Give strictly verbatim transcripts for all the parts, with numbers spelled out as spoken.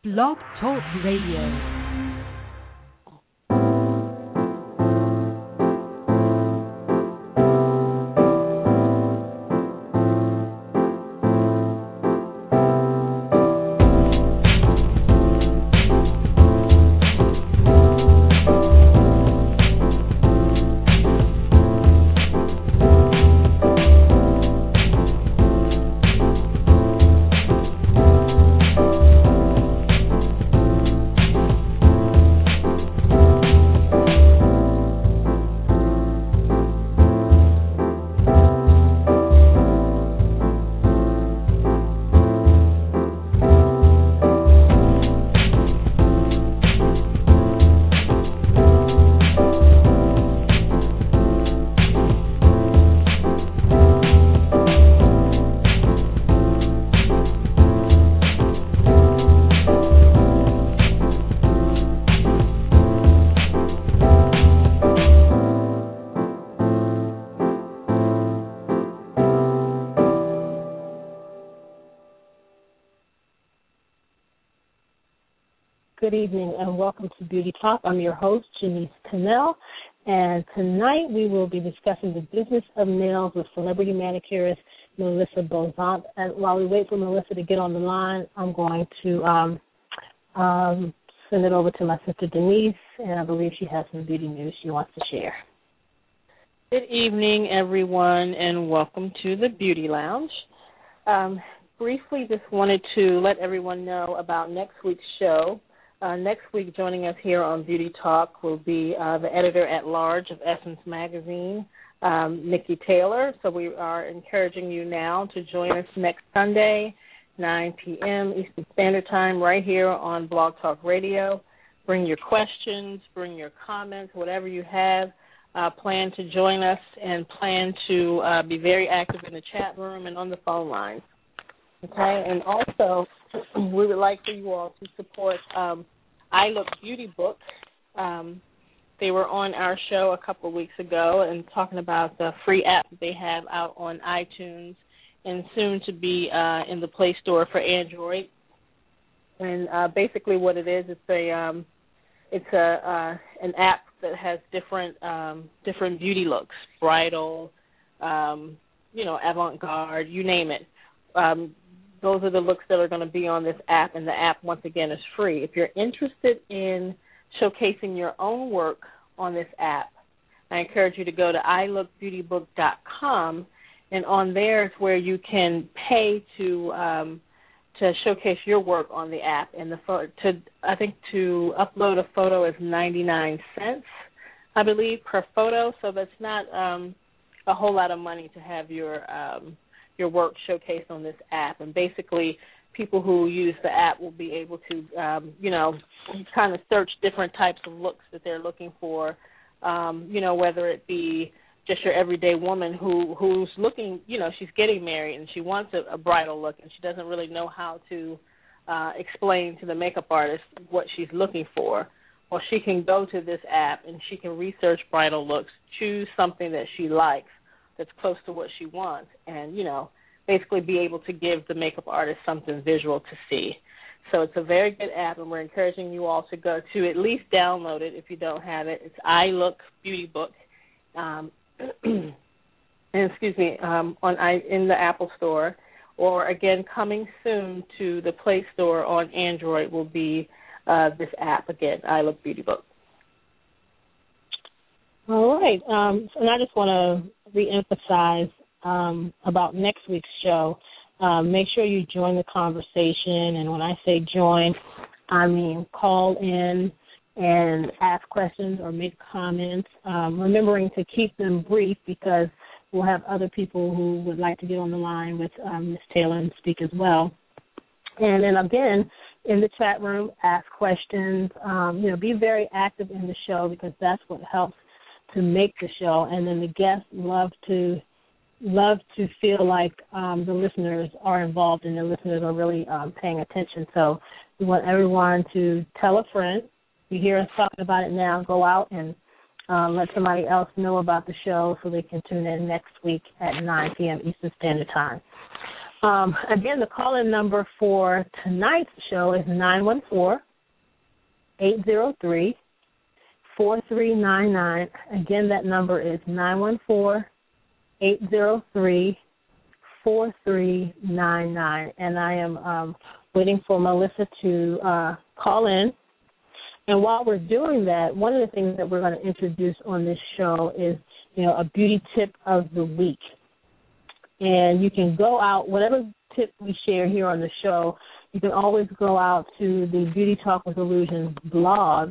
Blog Talk Radio. Good evening and welcome to Beauty Talk. I'm your host, Janice Cannell, and tonight we will be discussing the business of nails with celebrity manicurist Melissa Bozant. And while we wait for Melissa to get on the line, I'm going to um, um, send it over to my sister Denise, and I believe she has some beauty news she wants to share. Good evening, everyone, and welcome to the Beauty Lounge. Um, briefly, just wanted to let everyone know about next week's show. Uh, next week, joining us here on Beauty Talk will be uh, the editor-at-large of Essence Magazine, um, Nikki Taylor. So we are encouraging you now to join us next Sunday, nine p.m. Eastern Standard Time, right here on Blog Talk Radio. Bring your questions, bring your comments, whatever you have. Uh, plan to join us and plan to uh, be very active in the chat room and on the phone lines. Okay, and also we would like for you all to support um, I Look Beauty Book. Um, they were on our show a couple of weeks ago and talking about the free app that they have out on iTunes and soon to be uh, in the Play Store for Android. And uh, basically, what it is, it's a um, it's a uh, an app that has different um, different beauty looks, bridal, um, you know, avant-garde, you name it. Um, Those are the looks that are going to be on this app, and the app, once again, is free. If you're interested in showcasing your own work on this app, I encourage you to go to i look beauty book dot com, and on there is where you can pay to um, to showcase your work on the app. And the pho- to I think to upload a photo is ninety-nine cents, I believe, per photo. So that's not um, a whole lot of money to have your um, your work showcased on this app. And basically people who use the app will be able to, um, you know, kind of search different types of looks that they're looking for, um, you know, whether it be just your everyday woman who who's looking, you know, she's getting married and she wants a, a bridal look and she doesn't really know how to uh, explain to the makeup artist what she's looking for. Well, she can go to this app and she can research bridal looks, choose something that she likes that's close to what she wants, and, you know, basically be able to give the makeup artist something visual to see. So it's a very good app, and we're encouraging you all to go to at least download it if you don't have it. It's I Look Beauty Book, um, and excuse me, um, on I, in the Apple Store, or again coming soon to the Play Store on Android will be uh, this app again, I Look Beauty Book. All right, um, and I just want to reemphasize um, about next week's show. Um, make sure you join the conversation, and when I say join, I mean call in and ask questions or make comments, um, remembering to keep them brief because we'll have other people who would like to get on the line with um, Miz Taylor and speak as well. And then again, in the chat room, ask questions. Um, you know, be very active in the show because that's what helps to make the show, and then the guests love to love to feel like um, the listeners are involved and the listeners are really um, paying attention. So we want everyone to tell a friend. You hear us talking about it now, go out and um, let somebody else know about the show so they can tune in next week at nine p.m. Eastern Standard Time. Um, again, the call-in number for tonight's show is nine one four, eight zero three, four three nine nine. Again, that number is nine one four, eight zero three, four three nine nine. And I am um, waiting for Melissa to uh, call in. And while we're doing that, one of the things that we're going to introduce on this show is, you know, a beauty tip of the week. And you can go out, whatever tip we share here on the show, you can always go out to the Beauty Talk with Illusions blog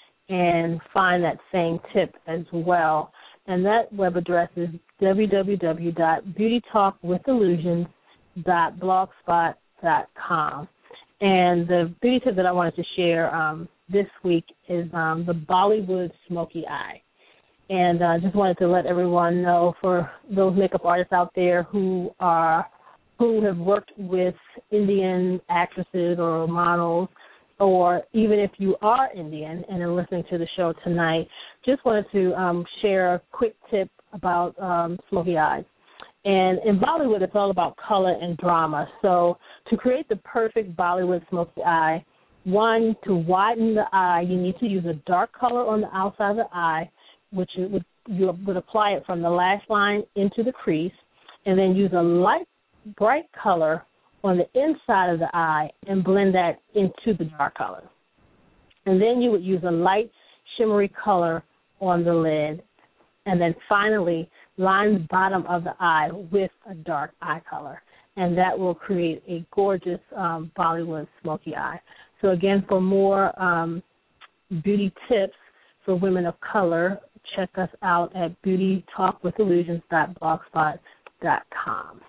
and find that same tip as well. And that web address is w w w dot beauty talk with illusions dot blogspot dot com. And the beauty tip that I wanted to share um, this week is um, the Bollywood Smoky Eye. And I uh, just wanted to let everyone know, for those makeup artists out there who are who have worked with Indian actresses or models, or even if you are Indian and are listening to the show tonight, just wanted to um, share a quick tip about um, smoky eyes. And in Bollywood, it's all about color and drama. So to create the perfect Bollywood smoky eye, one, to widen the eye, you need to use a dark color on the outside of the eye, which you would, you would apply it from the lash line into the crease, and then use a light, bright color on the inside of the eye and blend that into the dark color. And then you would use a light, shimmery color on the lid. And then finally, line the bottom of the eye with a dark eye color. And that will create a gorgeous um, Bollywood smoky eye. So again, for more um, beauty tips for women of color, check us out at beauty talk with illusions dot blogspot dot com.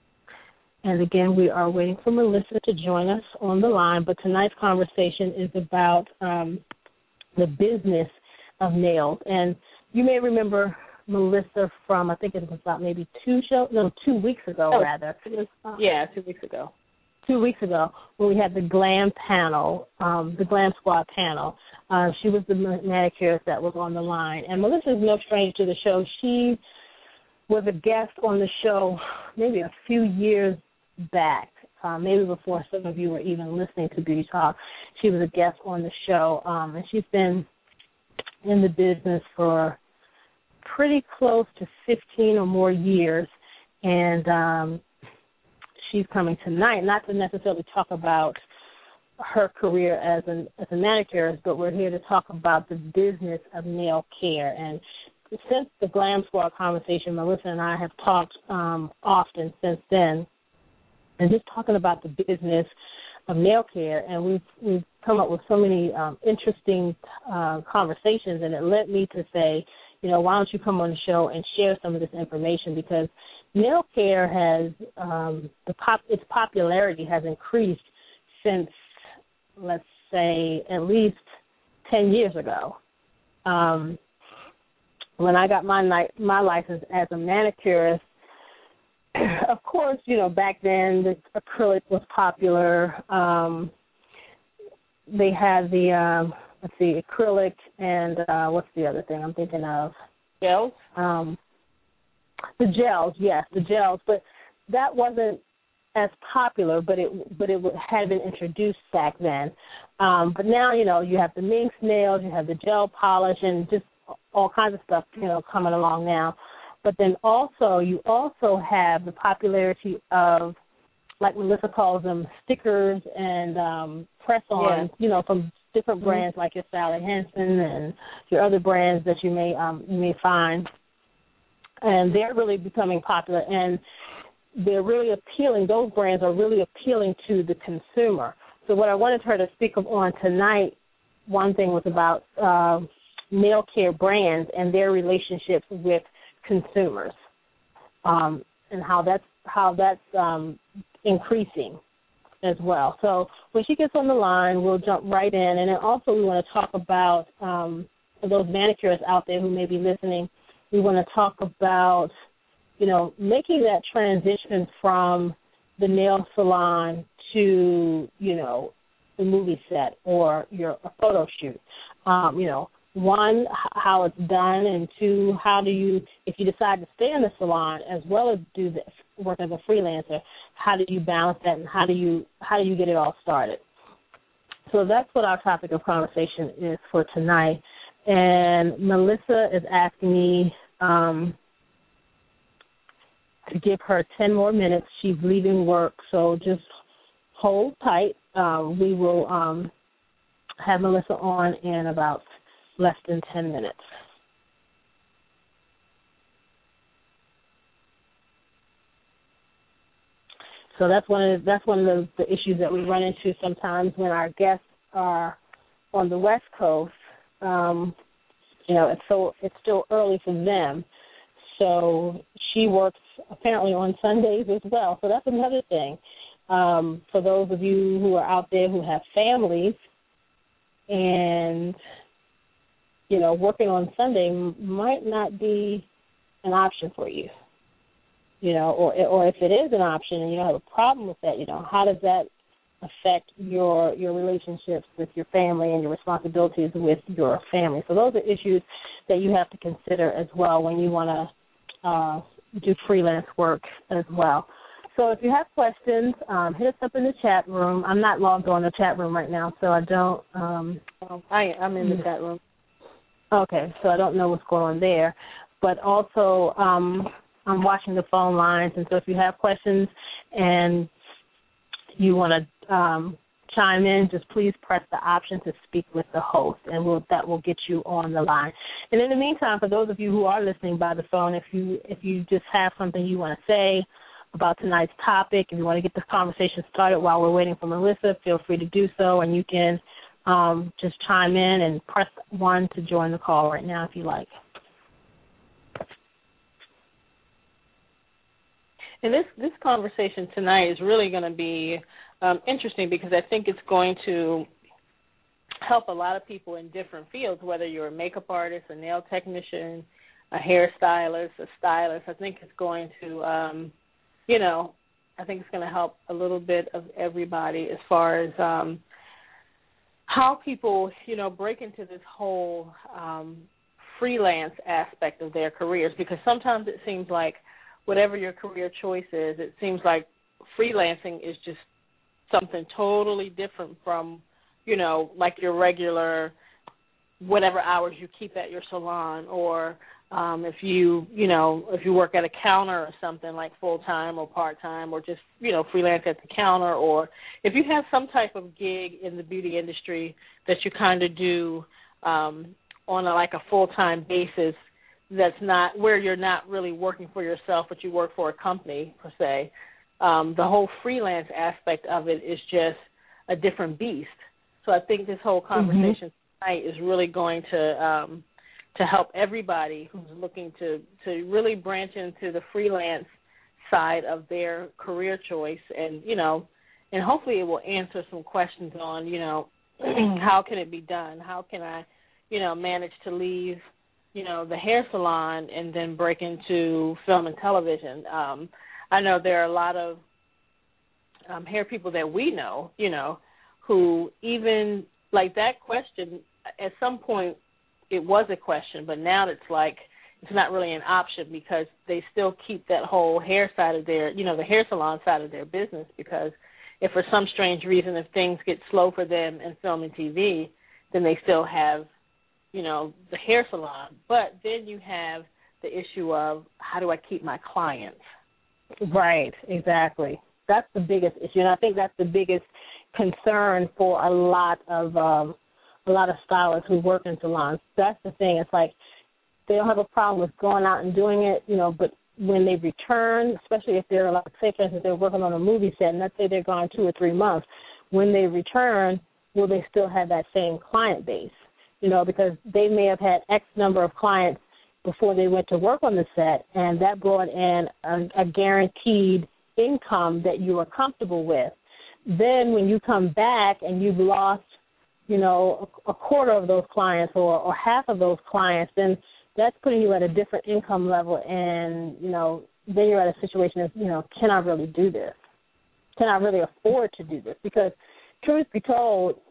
And again, we are waiting for Melissa to join us on the line, but tonight's conversation is about um, the business of nails. And you may remember Melissa from, I think it was about maybe two shows, no, two weeks ago, oh, rather. Uh, yeah, two weeks ago. Two weeks ago, when we had the Glam panel, um, the Glam Squad panel. Uh, she was the manicurist that was on the line. And Melissa is no stranger to the show. She was a guest on the show maybe a few years back, uh, maybe before some of you were even listening to Beauty Talk. She was a guest on the show, um, and she's been in the business for pretty close to fifteen or more years, and um, she's coming tonight, not to necessarily talk about her career as, an, as a manicurist, but we're here to talk about the business of nail care. And since the Glam Squad conversation, Melissa and I have talked um, often since then, and just talking about the business of nail care, and we've we've come up with so many um, interesting uh, conversations, and it led me to say, you know, why don't you come on the show and share some of this information, because nail care has, um, the pop, its popularity has increased since, let's say, at least ten years ago. Um, when I got my my license as a manicurist, of course, you know, back then the acrylic was popular. Um, they had the, um, let's see, acrylic and uh, what's the other thing I'm thinking of? Gels? Um, the gels, yes, the gels. But that wasn't as popular, but it but it had been introduced back then. Um, but now, you know, you have the minx nails, you have the gel polish, and just all kinds of stuff, you know, coming along now. But then also, you also have the popularity of, like Melissa calls them, stickers and um, press-ons, yeah. you know, from different mm-hmm. brands like your Sally Hansen and your other brands that you may um, you may find. And they're really becoming popular, and they're really appealing. Those brands are really appealing to the consumer. So what I wanted her to speak of on tonight, one thing was about uh, nail care brands and their relationships with consumers, um, and how that's how that's um, increasing as well. So when she gets on the line, we'll jump right in, and then also we want to talk about um, for those manicurists out there who may be listening. We want to talk about, you know, making that transition from the nail salon to, you know, the movie set or your a photo shoot. Um, you know, one, h- how it's done, and two, how do you, if you decide to stay in the salon as well as do this work as a freelancer, how do you balance that, and how do you how do you get it all started? So that's what our topic of conversation is for tonight. And Melissa is asking me um, to give her ten more minutes. She's leaving work, so just hold tight. Uh, we will um, have Melissa on in about less than ten minutes. So that's one of the, that's one of the, the issues that we run into sometimes when our guests are on the West Coast. Um, you know, it's so it's still early for them. So she works apparently on Sundays as well. So that's another thing. Um, for those of you who are out there who have families and, you know, working on Sunday might not be an option for you, you know, or or if it is an option and you don't have a problem with that, you know, how does that affect your your relationships with your family and your responsibilities with your family? So those are issues that you have to consider as well when you want to uh, do freelance work as well. So if you have questions, um, hit us up in the chat room. I'm not logged on the chat room right now, so I don't. Um, I, I'm in the chat room. Okay, so I don't know what's going on there. But also, um, I'm watching the phone lines, and so if you have questions and you want to um, chime in, just please press the option to speak with the host, and we'll, that will get you on the line. And in the meantime, for those of you who are listening by the phone, if you if you just have something you want to say about tonight's topic, if you want to get this conversation started while we're waiting for Melissa, feel free to do so, and you can um, just chime in and press one to join the call right now if you like. And this, this conversation tonight is really going to be um, interesting because I think it's going to help a lot of people in different fields, whether you're a makeup artist, a nail technician, a hairstylist, a stylist. I think it's going to, um, you know, I think it's going to help a little bit of everybody as far as um, how people, you know, break into this whole um, freelance aspect of their careers, because sometimes it seems like whatever your career choice is, it seems like freelancing is just something totally different from, you know, like your regular whatever hours you keep at your salon, or um, if you, you know, if you work at a counter or something like full-time or part-time, or just, you know, freelance at the counter, or if you have some type of gig in the beauty industry that you kind of do um, on a, like a full-time basis, that's not where you're not really working for yourself, but you work for a company per se. Um, the whole freelance aspect of it is just a different beast. So I think this whole conversation mm-hmm. tonight is really going to um, to help everybody who's looking to, to really branch into the freelance side of their career choice, and you know, and hopefully it will answer some questions on, you know, how can it be done? How can I, you know, manage to leave, you know, the hair salon and then break into film and television? Um, I know there are a lot of um, hair people that we know, you know, who even, like that question, at some point it was a question, but now it's like it's not really an option because they still keep that whole hair side of their, you know, the hair salon side of their business, because if for some strange reason, if things get slow for them in film and T V, then they still have, you know, the hair salon. But then you have the issue of how do I keep my clients? Right, exactly. That's the biggest issue, and I think that's the biggest concern for a lot of um, a lot of stylists who work in salons. That's the thing. It's like they don't have a problem with going out and doing it, you know, but when they return, especially if they're, like, say, for instance, they're working on a movie set, and let's say they're gone two or three months, when they return, will they still have that same client base? You know, because they may have had X number of clients before they went to work on the set, and that brought in a, a guaranteed income that you were comfortable with. Then when you come back and you've lost, you know, a, a quarter of those clients or, or half of those clients, then that's putting you at a different income level, and, you know, then you're at a situation of, you know, can I really do this? Can I really afford to do this? Because truth be told,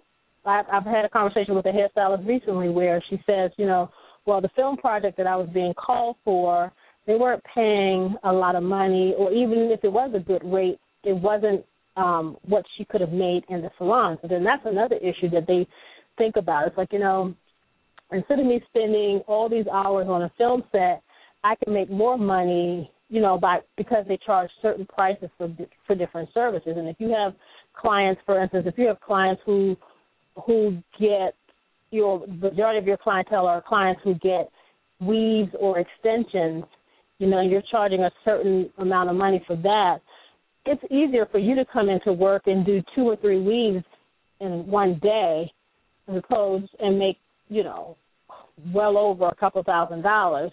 I've, I've had a conversation with a hairstylist recently where she says, you know, well, the film project that I was being called for, they weren't paying a lot of money, or even if it was a good rate, it wasn't um, what she could have made in the salon. So then that's another issue that they think about. It's like, you know, instead of me spending all these hours on a film set, I can make more money, you know, by because they charge certain prices for for different services. And if you have clients, for instance, if you have clients who who get your majority of your clientele are clients who get weaves or extensions, you know, you're charging a certain amount of money for that. It's easier for you to come into work and do two or three weaves in one day, as opposed and make, you know, well over a couple thousand dollars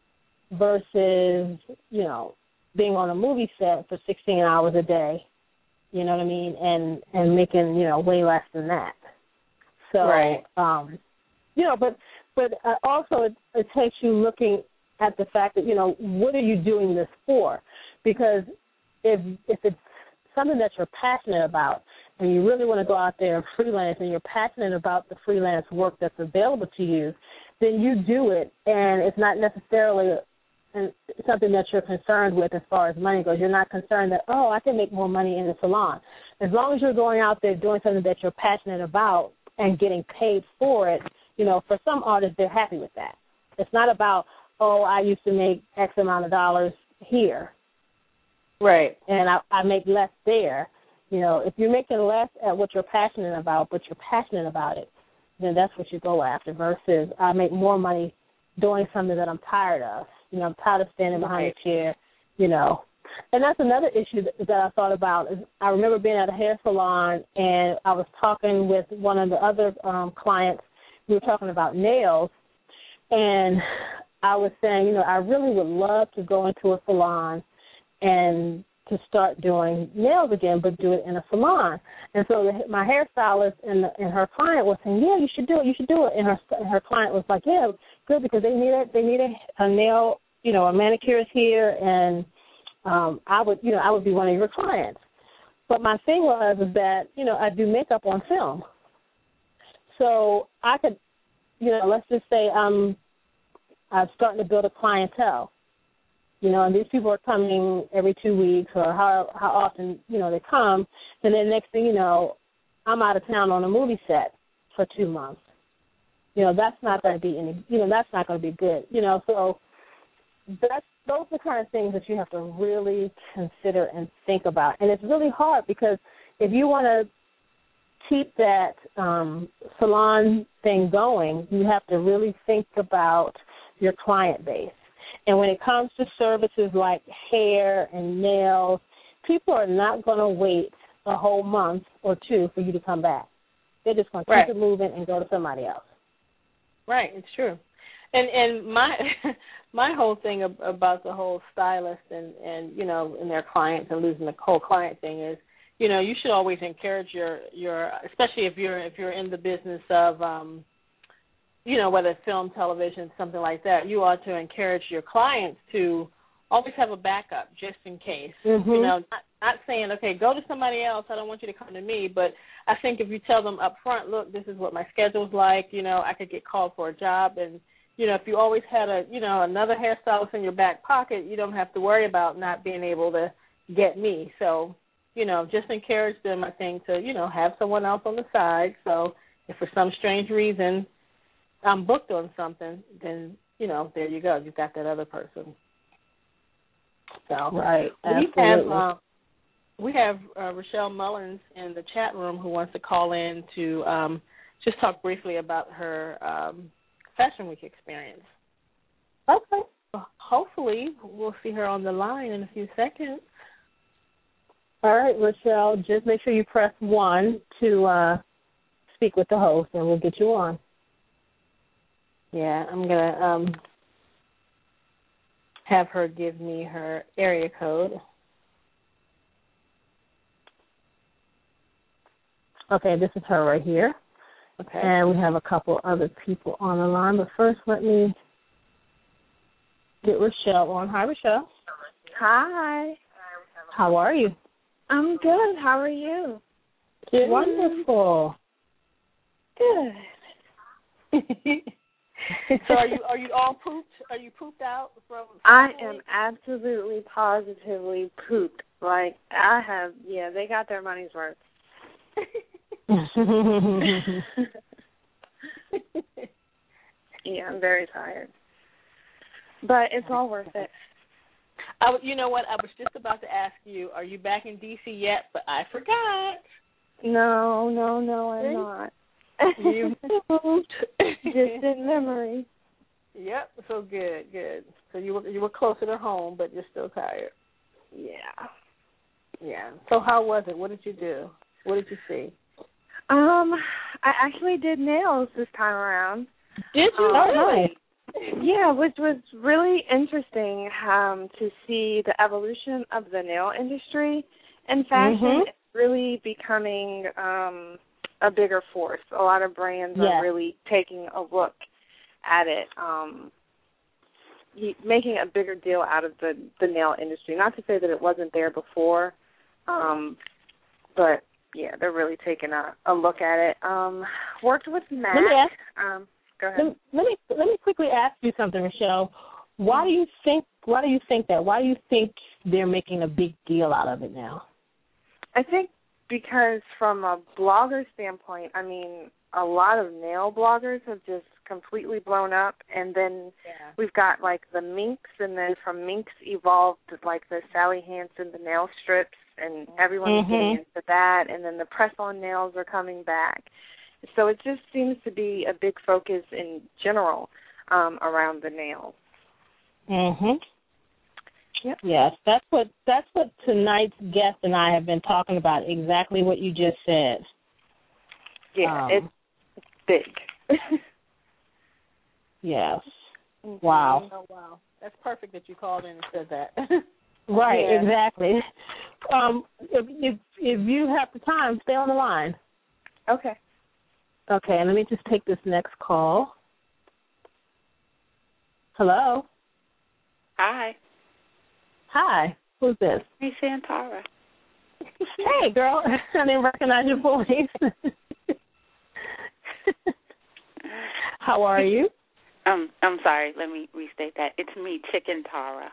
versus, you know, being on a movie set for sixteen hours a day, you know what I mean, and, and making, you know, way less than that. So, right. um, you know, but but uh, also it, it takes you looking at the fact that, you know, what are you doing this for? Because if if it's something that you're passionate about and you really want to go out there and freelance and you're passionate about the freelance work that's available to you, then you do it, and it's not necessarily something that you're concerned with as far as money goes. You're not concerned that, oh, I can make more money in the salon. As long as you're going out there doing something that you're passionate about and getting paid for it, you know, for some artists, they're happy with that. It's not about, oh, I used to make X amount of dollars here. Right. And I, I make less there. You know, if you're making less at what you're passionate about, but you're passionate about it, then that's what you go after versus I make more money doing something that I'm tired of. You know, I'm tired of standing behind right. a chair, you know. And that's another issue that, that I thought about. Is I remember being at a hair salon, and I was talking with one of the other um, clients. We were talking about nails, and I was saying, you know, I really would love to go into a salon and to start doing nails again, but do it in a salon. And so the, my hairstylist and, the, and her client was saying, yeah, you should do it, you should do it. And her and her client was like, yeah, good, because they need a, they need a, a nail, you know, a manicurist here, and um, I would, you know, I would be one of your clients. But my thing was is that, you know, I do makeup on film. So I could, you know, let's just say I'm, I'm starting to build a clientele. You know, and these people are coming every two weeks or how how often, you know, they come. And then next thing you know, I'm out of town on a movie set for two months. You know, that's not going to be any, you know, that's not going to be good. You know, so that's, those are the kind of things that you have to really consider and think about. And it's really hard because if you want to keep that um, salon thing going, you have to really think about your client base. And when it comes to services like hair and nails, people are not going to wait a whole month or two for you to come back. They're just going to right. keep it moving and go to somebody else. Right, it's true. And and my my whole thing about the whole stylist and, and, you know, and their clients and losing the whole client thing is, you know, you should always encourage your, your especially if you're if you're in the business of um you know, whether it's film, television, something like that, you ought to encourage your clients to always have a backup just in case. Mm-hmm. You know, not, not saying, okay, go to somebody else, I don't want you to come to me, but I think if you tell them up front, look, this is what my schedule's like, you know, I could get called for a job, and, you know, if you always had a, you know, another hairstylist in your back pocket, you don't have to worry about not being able to get me. So, you know, just encourage them, I think, to, you know, have someone else on the side. So if for some strange reason I'm booked on something, then, you know, there you go. You've got that other person. So right, we have uh, we have uh, Rochelle Mullins in the chat room who wants to call in to um, just talk briefly about her um, Fashion Week experience. Okay. Well, hopefully we'll see her on the line in a few seconds. All right, Rochelle, just make sure you press one to uh, speak with the host, and we'll get you on. Yeah, I'm going to um, have her give me her area code. Okay, this is her right here. Okay. And we have a couple other people on the line. But first, let me get Rochelle on. Hi, Rochelle. Hi. How are you? I'm good. How are you? Good. Wonderful. Good. So are you are you all pooped? Are you pooped out from? I am absolutely positively pooped. Like I have, yeah, they got their money's worth. Yeah, I'm very tired, but it's all worth it. I, you know what? I was just about to ask you, are you back in D C yet? But I forgot. No, no, no, I'm not. You moved. Just in memory. Yep. So good, good. So you were you were closer to home, but you're still tired. Yeah. Yeah. So how was it? What did you do? What did you see? Um, I actually did nails this time around. Did you? Um, Oh, nice. Yeah, which was really interesting um, to see the evolution of the nail industry and fashion. Mm-hmm. It's really becoming um, a bigger force. A lot of brands yes. are really taking a look at it, um, making a bigger deal out of the, the nail industry. Not to say that it wasn't there before, um, but, yeah, they're really taking a, a look at it. Um, worked with Mac. Let me ask, um, go ahead. Let, let me let me quickly ask you something, Rochelle. Why do you think why do you think that? Why do you think they're making a big deal out of it now? I think because from a blogger standpoint, I mean, a lot of nail bloggers have just completely blown up, and then yeah. we've got like the minks, and then from minks evolved like the Sally Hansen, the nail strips, and everyone's mm-hmm. getting into that, and then the press-on nails are coming back. So it just seems to be a big focus in general um, around the nails. Mhm. Yep. Yes, that's what that's what tonight's guest and I have been talking about. Exactly what you just said. Yeah, um, it's big. Yes. Mm-hmm. Wow. Oh, wow. That's perfect that you called in and said that. Right, yeah. exactly. Um, if, if if you have the time, stay on the line. Okay. Okay, let me just take this next call. Hello. Hi. Hi. Who's this? Hey, Santara. Hey, girl. I didn't recognize your voice. How are you? Um, I'm sorry. Let me restate that. It's me, Chicken Tara.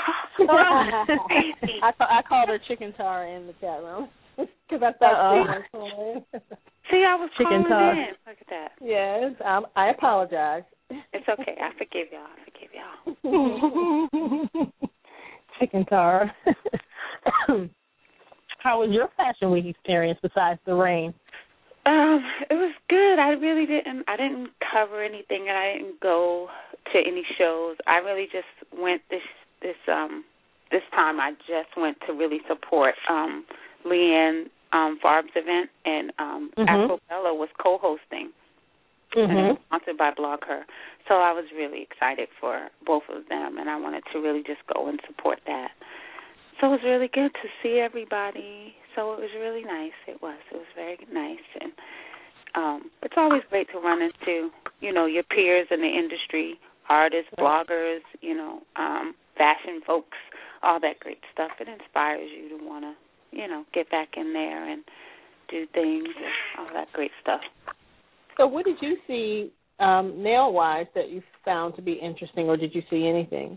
I, I called her Chicken Tara in the chat room because I thought she was calling. See, I was Chicken calling Tara. in. Look at that. Yes, um, I apologize. It's okay. I forgive y'all. I forgive y'all. Chicken Tara. How was your Fashion Week experience besides the rain? Um, it was good. I really didn't. I didn't cover anything, and I didn't go to any shows. I really just went this this um this time. I just went to really support um Leanne um Farb's event, and um mm-hmm. Afrobella was co-hosting, mm-hmm. and it was sponsored by Blog Her. So I was really excited for both of them, and I wanted to really just go and support that. So it was really good to see everybody. So it was really nice. It was. It was very nice. And um, it's always great to run into, you know, your peers in the industry, artists, bloggers, you know, um, fashion folks, all that great stuff. It inspires you to want to, you know, get back in there and do things and all that great stuff. So what did you see um, nail-wise that you found to be interesting, or did you see anything?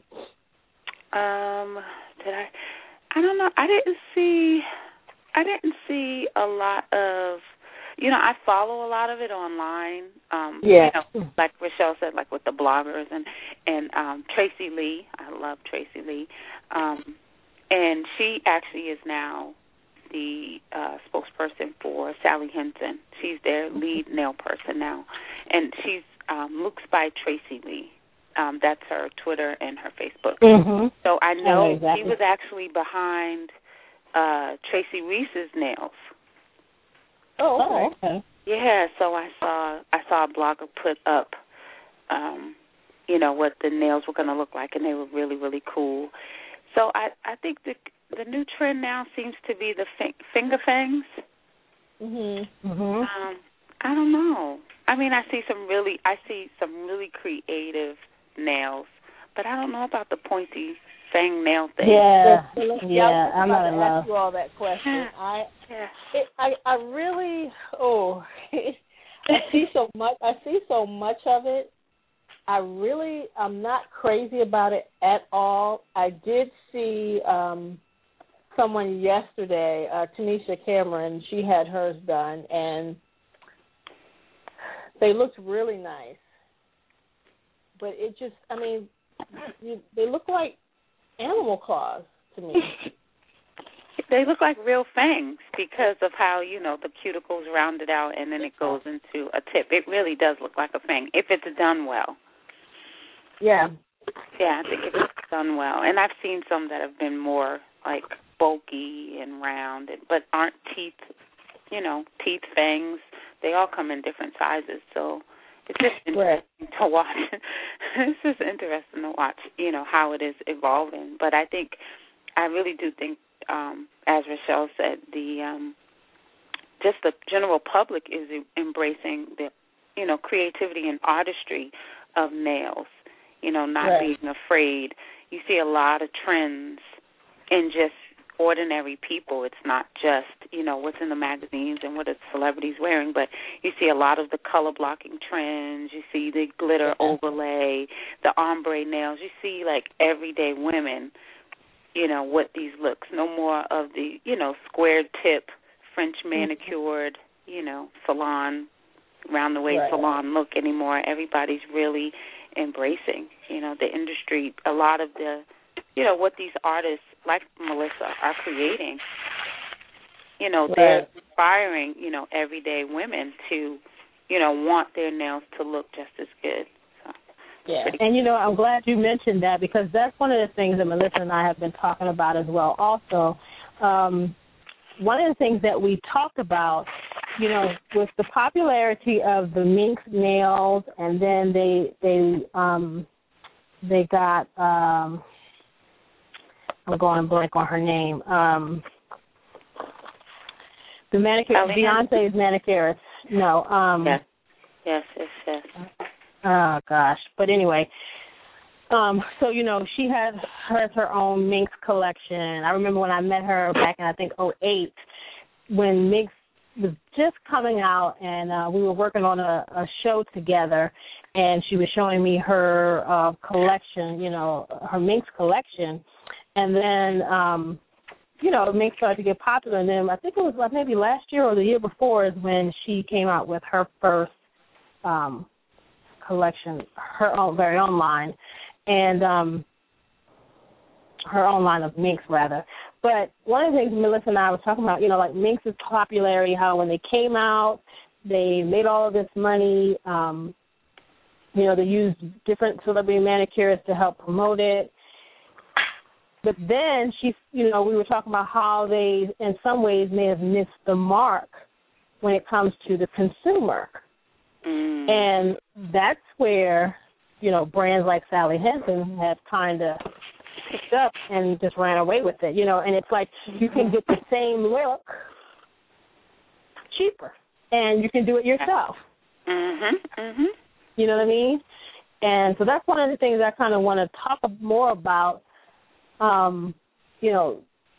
Um, did I? I don't know. I didn't see. I didn't see a lot of. You know, I follow a lot of it online. Um, yeah. You know, like Rochelle said, like with the bloggers and and um, Tracy Lee. I love Tracy Lee, um, and she actually is now the uh, spokesperson for Sally Henson. She's their lead nail person now, and she's um, Looks by Tracy Lee. Um, that's her Twitter and her Facebook. Mm-hmm. So I know, I know exactly. she was actually behind uh, Tracy Reese's nails. Oh, okay. okay. Yeah, so I saw I saw a blogger put up, um, you know, what the nails were going to look like, and they were really, really cool. So I, I think the the new trend now seems to be the fi- finger fangs. Mhm. Mhm. Um, I don't know. I mean, I see some really, I see some really creative nails, but I don't know about the pointy fang nail thing. Yeah, yeah, yeah, I'm I'm not to in love. ask you all that question. Yeah. I, Yeah. it, I, I really, oh, I see so much. I see so much of it. I really, I'm not crazy about it at all. I did see um, someone yesterday, uh, Tanisha Cameron. She had hers done, and they looked really nice. But it just, I mean, you, they look like animal claws to me. They look like real fangs because of how, you know, the cuticle's rounded out and then it goes into a tip. It really does look like a fang if it's done well. Yeah. Yeah, I think if it's done well. And I've seen some that have been more, like, bulky and round, but aren't teeth, you know, teeth, fangs. They all come in different sizes, so it's just interesting right. to watch. It's just interesting to watch, you know, how it is evolving. But I think, I really do think, um, as Rochelle said, the um, just the general public is embracing the, you know, creativity and artistry of nails, you know, not right. being afraid. You see a lot of trends in just ordinary people. It's not just, you know, what's in the magazines and what are celebrities wearing, but you see a lot of the color blocking trends. You see the glitter overlay, the ombre nails. You see, like, everyday women, you know, what these looks. No more of the, you know, square tip, French manicured, you know, salon, round the way right. salon look anymore. Everybody's really embracing, you know, the industry. A lot of the, you know, what these artists like Melissa are creating, you know, right. they're inspiring, you know, everyday women to, you know, want their nails to look just as good. Yeah, and, you know, I'm glad you mentioned that because that's one of the things that Melissa and I have been talking about as well. Also, um, one of the things that we talked about, you know, with the popularity of the minx nails, and then they they um, they got um, I'm going blank on her name. Um, the manicure, Beyonce's manicurist. No. Um, yes. Yes. Yes. Yes. Oh, gosh. But anyway, um, so, you know, she had her, her own minx collection. I remember when I met her back in, I think, oh eight, when minx was just coming out, and uh, we were working on a, a show together, and she was showing me her uh, collection, you know, her minx collection. And then, um, you know, minx started to get popular. And then I think it was like maybe last year or the year before is when she came out with her first um collection, her own very own line, and um, her own line of minx, rather. But one of the things Melissa and I was talking about, you know, like minx's popularity, how when they came out, they made all of this money. Um, you know, they used different celebrity manicurists to help promote it. But then she, you know, we were talking about how they, in some ways, may have missed the mark when it comes to the consumer. Mm. And that's where, you know, brands like Sally Hansen have kind of picked up and just ran away with it, you know, and it's like you can get the same look cheaper, and you can do it yourself. Mm-hmm, mm-hmm. You know what I mean? And so that's one of the things I kind of want to talk more about, um, you know,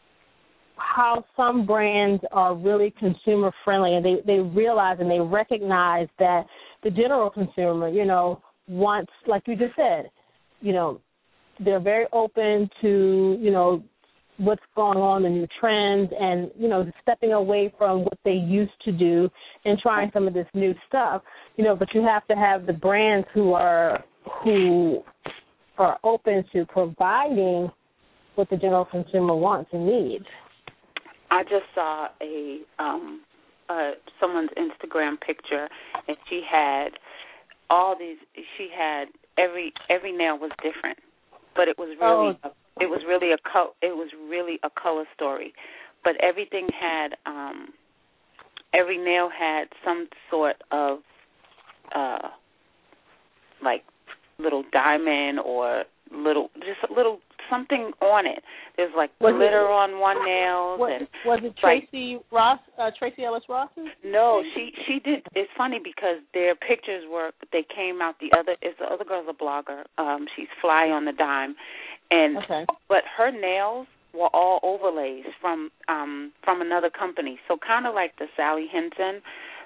how some brands are really consumer friendly, and they, they realize and they recognize that the general consumer, you know, wants, like you just said, you know, they're very open to, you know, what's going on, the new trends, and, you know, stepping away from what they used to do and trying some of this new stuff, you know, but you have to have the brands who are, who are open to providing what the general consumer wants and needs. I just saw a um, uh, someone's Instagram picture, and she had all these. She had every every nail was different, but it was really oh. it was really a co- it was really a color story, but everything had um, every nail had some sort of uh, like little diamond or little just a little. something on it. There's like was glitter it, on one nail. Was, and was it Tracy like, Ross? Uh, Tracy Ellis Ross's? No, she she did. It's funny because their pictures were. They came out. The other is the other girl's a blogger. Um, she's Fly on the Dime, and okay. but her nails were all overlays from um from another company. So kind of like the Sally Hinton,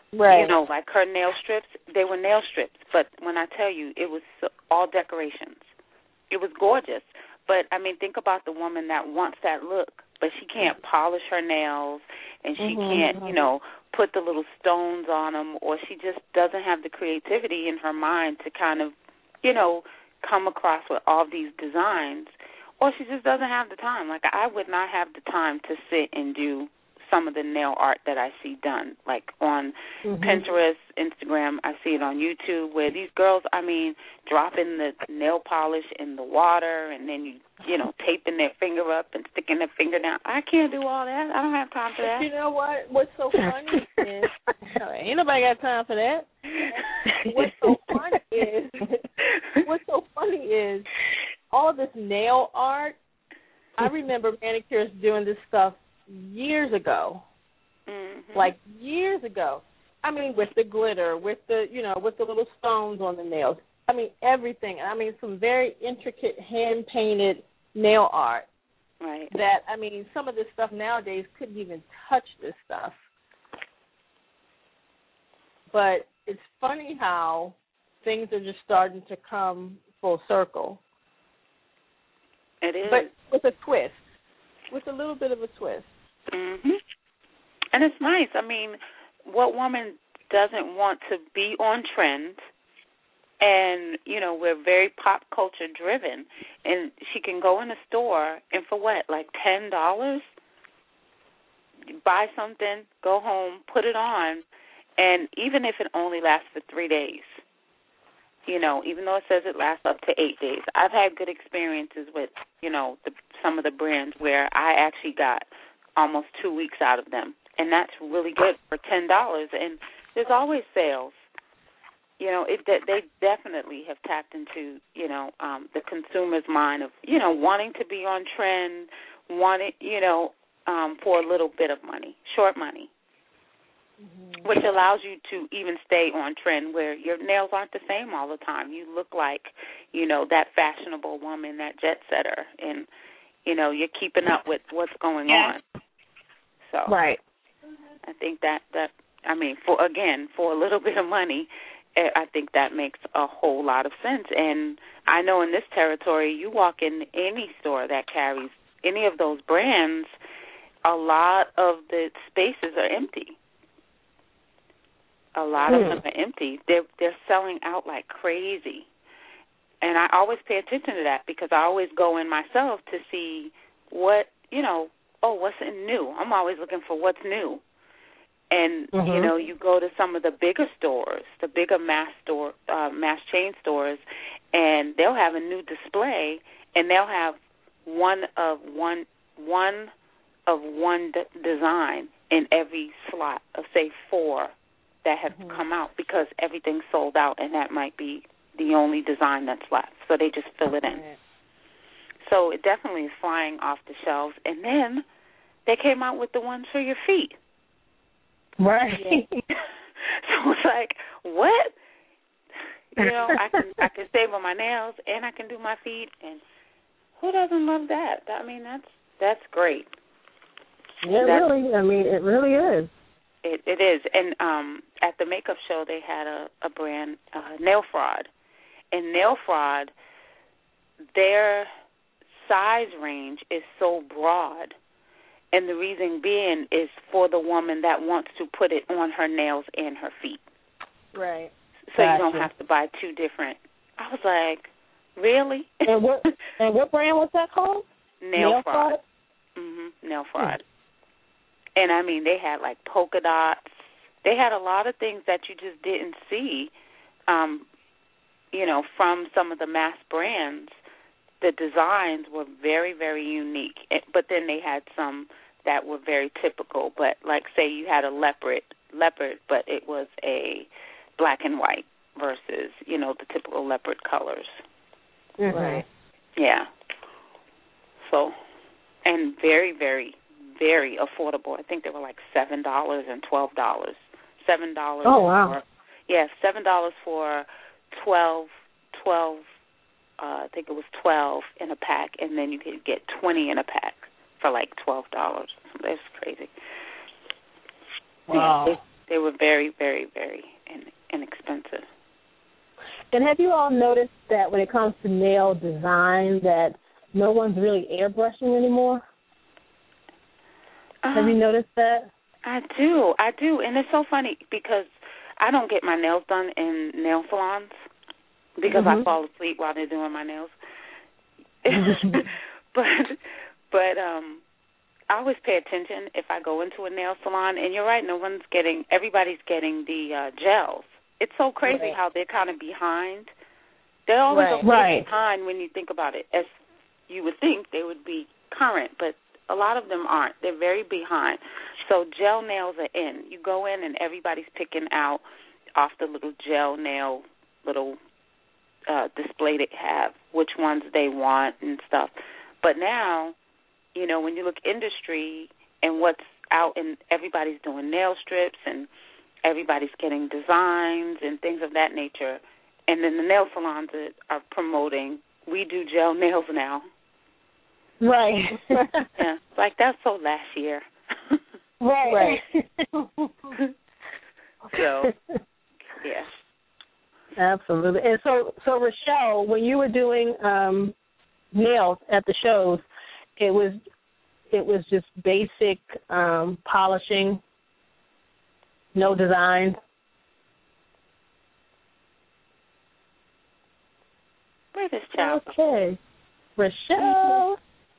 Right. You know, like her nail strips, they were nail strips. But when I tell you, it was all decorations. It was gorgeous. But, I mean, think about the woman that wants that look, but she can't polish her nails and she mm-hmm. can't, you know, put the little stones on them, or she just doesn't have the creativity in her mind to kind of, you know, come across with all these designs, or she just doesn't have the time. Like, I would not have the time to sit and do some of the nail art that I see done, like on mm-hmm. Pinterest, Instagram. I see it on YouTube where these girls, I mean, dropping the nail polish in the water and then, you you know, taping their finger up and sticking their finger down. I can't do all that. I don't have time for that. But you know what? What's so funny is, ain't nobody got time for that. What's so funny is, what's so funny is all this nail art. I remember manicurists doing this stuff years ago, mm-hmm. like years ago. I mean, with the glitter, with the, you know, with the little stones on the nails. I mean, everything. I mean, some very intricate hand-painted nail art. Right. That, I mean, some of this stuff nowadays couldn't even touch this stuff. But it's funny how things are just starting to come full circle. It is. But with a twist, with a little bit of a twist. Mhm. And it's nice. I mean, what woman doesn't want to be on trend? And, you know, we're very pop culture driven. And she can go in a store and for what, like ten dollars? Buy something, go home, put it on, and even if it only lasts for three days, you know, even though it says it lasts up to eight days, I've had good experiences with, you know, the, some of the brands where I actually got almost two weeks out of them, and that's really good for ten dollars. And there's always sales. You know, it, they definitely have tapped into, you know, um, the consumer's mind of, you know, wanting to be on trend, wanting, you know, um, for a little bit of money, short money, mm-hmm. which allows you to even stay on trend where your nails aren't the same all the time. You look like, you know, that fashionable woman, that jet setter, and, you know, you're keeping up with what's going yeah. on. So right. I think that, that, I mean, for again, for a little bit of money, I think that makes a whole lot of sense. And I know in this territory, you walk in any store that carries any of those brands, a lot of the spaces are empty. A lot hmm. of them are empty. They're, they're selling out like crazy. And I always pay attention to that because I always go in myself to see what, you know, oh, what's new. I'm always looking for what's new. And, mm-hmm. you know, you go to some of the bigger stores, the bigger mass store, uh, mass chain stores, and they'll have a new display, and they'll have one of one one of one d- design in every slot of, say, four that have mm-hmm. come out because everything's sold out, and that might be the only design that's left. So they just fill it in. Right. So it definitely is flying off the shelves. And then they came out with the ones for your feet. Right. So it's like, what? You know, I can I can save on my nails and I can do my feet, and who doesn't love that? I mean, that's that's great. Yeah, that's, really. I mean, it really is. It it is. And um, at the makeup show, they had a a brand, uh, Nail Fraud, and Nail Fraud, their size range is so broad. And the reason being is for the woman that wants to put it on her nails and her feet. Right. So gotcha. You don't have to buy two different. I was like, really? And what and what brand was that called? Nail, Nail Fraud. Fraud? Mm-hmm. Nail Fraud. Hmm. And, I mean, they had, like, polka dots. They had a lot of things that you just didn't see, um, you know, from some of the mass brands. The designs were very, very unique. But then they had some that were very typical. But, like, say you had a leopard, leopard, but it was a black and white versus, you know, the typical leopard colors. Mm-hmm. Right. Yeah. So, and very, very, very affordable. I think they were like seven dollars and twelve dollars. seven dollars. Oh, wow. For, yeah, seven dollars for twelve, twelve, uh, I think it was twelve in a pack, and then you could get twenty in a pack for like twelve dollars. That's crazy. Wow. Yeah, They were very, very, very in, inexpensive. And have you all noticed that when it comes to nail design that no one's really airbrushing anymore? Uh, have you noticed that? I do. I do. And it's so funny because I don't get my nails done in nail salons because mm-hmm. I fall asleep while they're doing my nails. but but um, I always pay attention if I go into a nail salon. And you're right, no one's getting, everybody's getting the uh, gels. It's so crazy right. how they're kind of behind. They're always right. a little right. behind when you think about it. As you would think they would be current, but a lot of them aren't. They're very behind. So gel nails are in. You go in and everybody's picking out off the little gel nail little uh, display they have, which ones they want and stuff. But now, you know, when you look industry and what's out, and everybody's doing nail strips and everybody's getting designs and things of that nature, and then the nail salons are, are promoting, we do gel nails now. Right. yeah, like that's so last year. right. Right. so, yeah. Absolutely. And so, so Rochelle, when you were doing um, nails at the shows, it was it was just basic um, polishing, no design. Where is child? Okay, Rochelle.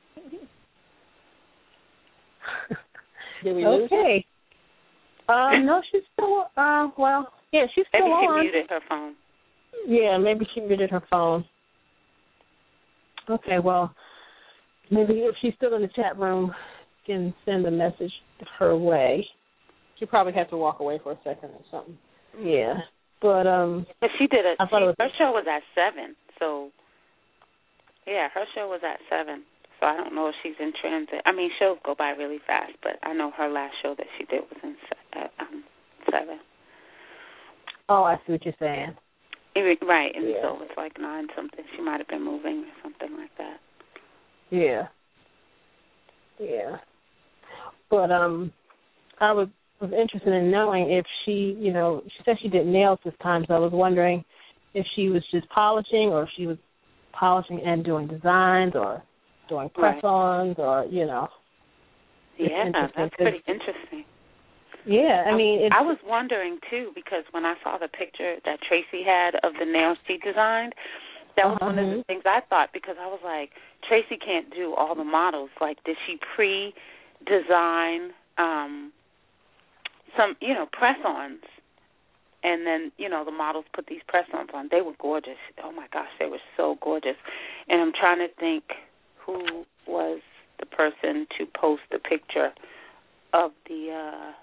Did we lose okay. Um, no, she's still. Uh, well, yeah, she's still maybe on. Maybe she muted her phone. Yeah, maybe she muted her phone. Okay, well, maybe if she's still in the chat room, can send a message her way. She probably had to walk away for a second or something. Yeah, but um. But she did it. I thought she, it was, her show was at seven, so yeah, her show was at seven. So I don't know if she's in transit. I mean, shows go by really fast, but I know her last show that she did was in uh, um, seven. Oh, I see what you're saying. It, right, and yeah. so it's like nine something. She might have been moving or something like that. Yeah. Yeah. But um, I was was interested in knowing if she, you know, she said she did nails this time, so I was wondering if she was just polishing or if she was polishing and doing designs or doing press-ons right. or, you know. Yeah, that's pretty interesting. Yeah, I mean, it's, I was wondering too because when I saw the picture that Tracy had of the nails she designed, that was uh-huh. one of the things I thought because I was like, Tracy can't do all the models. Like, did she pre-design um, some, you know, press-ons, and then you know the models put these press-ons on? They were gorgeous. Oh my gosh, they were so gorgeous. And I'm trying to think who was the person to post the picture of the. Uh,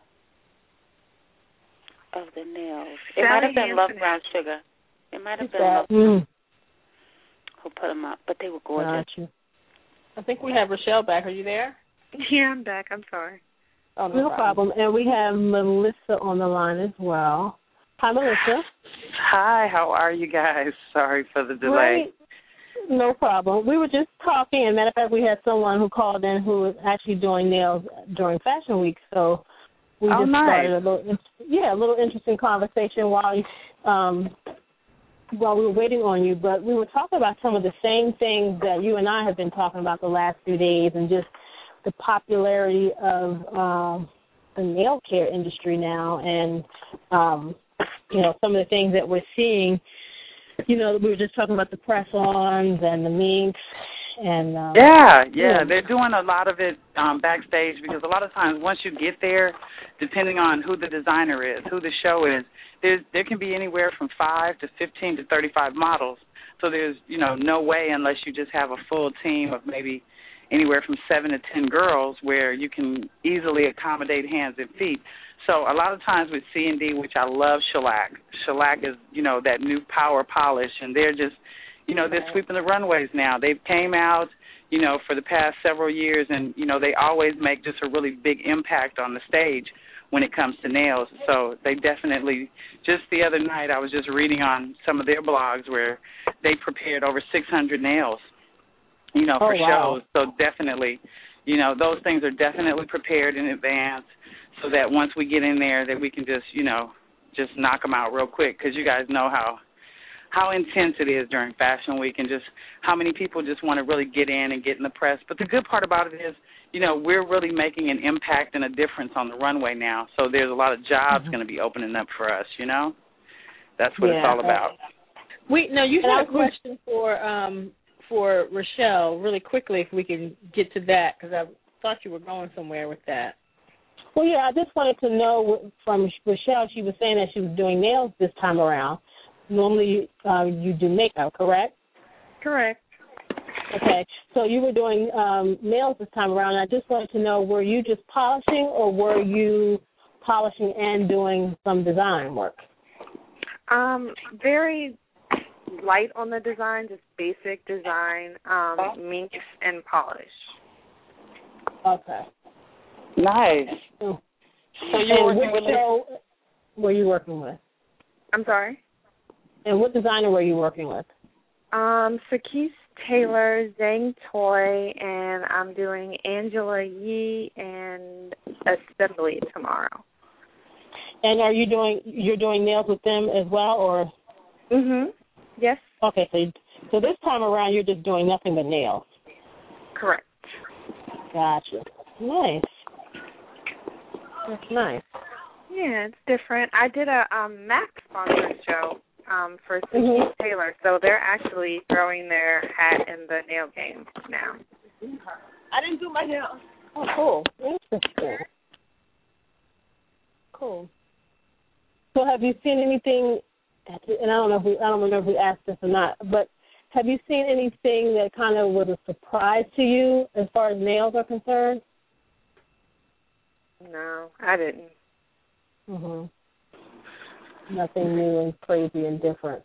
Of the nails. It Sally might have been Hansen. Love Brown Sugar. It might have been that? Love Brown Mm. who put them up, but they were gorgeous. Gotcha. I think we have Rochelle back. Are you there? Yeah, I'm back. I'm sorry. Oh, no, no problem. problem. And we have Melissa on the line as well. Hi, Melissa. Hi, how are you guys? Sorry for the delay. Great. No problem. We were just talking, and matter of fact, we had someone who called in who was actually doing nails during Fashion Week, so we oh, just nice. started a little, yeah, a little interesting conversation while um, while we were waiting on you. But we were talking about some of the same things that you and I have been talking about the last few days, and just the popularity of um, the nail care industry now, and um, you know, some of the things that we're seeing. You know, we were just talking about the press-ons and the minks. And, um, yeah, yeah, they're doing a lot of it um, backstage because a lot of times once you get there, depending on who the designer is, who the show is, there's, there can be anywhere from five to fifteen to thirty-five models. So there's, you know, no way unless you just have a full team of maybe anywhere from seven to ten girls where you can easily accommodate hands and feet. So a lot of times with C and D, which I love shellac, shellac is, you know, that new power polish, and they're just, you know, they're sweeping the runways now. They've came out, you know, for the past several years, and, you know, they always make just a really big impact on the stage when it comes to nails. So they definitely, just the other night I was just reading on some of their blogs where they prepared over six hundred nails, you know, for oh, wow. shows. So definitely, you know, those things are definitely prepared in advance. so that once we get in there that we can just, you know, just knock them out real quick, because you guys know how how intense it is during Fashion Week and just how many people just want to really get in and get in the press. But the good part about it is, you know, we're really making an impact and a difference on the runway now. So there's a lot of jobs mm-hmm. going to be opening up for us, you know. That's what yeah. it's all about. We now you had a question for um, for Rochelle really quickly, if we can get to that, because I thought you were going somewhere with that. Well, yeah, I just wanted to know from Rochelle. She was saying that she was doing nails this time around. Normally, uh, you do makeup, correct? Correct. Okay, so you were doing um, nails this time around. And I just wanted to know, were you just polishing, or were you polishing and doing some design work? Um, very light on the design, just basic design, um, minks and polish. Okay. Nice. So, so you're working with show were you working with? I'm sorry? And what designer were you working with? Um, Sakis Taylor, Zhang Toy, and I'm doing Angela Yee and Assembly tomorrow. And are you doing you're doing nails with them as well, or? Mhm. Yes. Okay, so you, so this time around you're just doing nothing but nails. Correct. Gotcha. Nice. That's nice. Yeah, it's different. I did a um, Mac sponsored show um, for Sakis mm-hmm. Taylor, so they're actually throwing their hat in the nail game now. I didn't do my nails. Oh, cool. Interesting. Cool. So, have you seen anything? And I don't know if we, I don't remember if we asked this or not, but have you seen anything that kind of was a surprise to you as far as nails are concerned? No, I didn't. Mhm. Nothing new and crazy and different.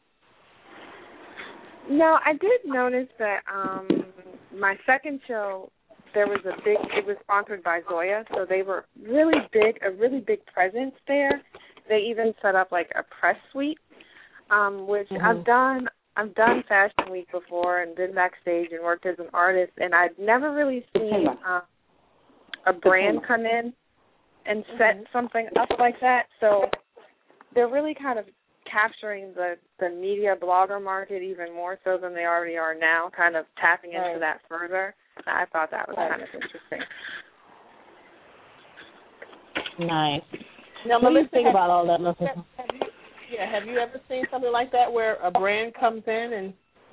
No, I did notice that um, my second show, there was a big, it was sponsored by Zoya, so they were really big, a really big presence there. They even set up like a press suite, um, which mm-hmm. I've done. I've done Fashion Week before and been backstage and worked as an artist, and I'd never really seen uh, a brand come in and set mm-hmm. something up like that. So they're really kind of capturing the, the media blogger market even more so than they already are now, kind of tapping into right. that further. I thought that was right. kind of interesting. Nice. Now, what do you think have, about all that, Melissa? Have, have you, yeah, have you ever seen something like that where a brand comes in and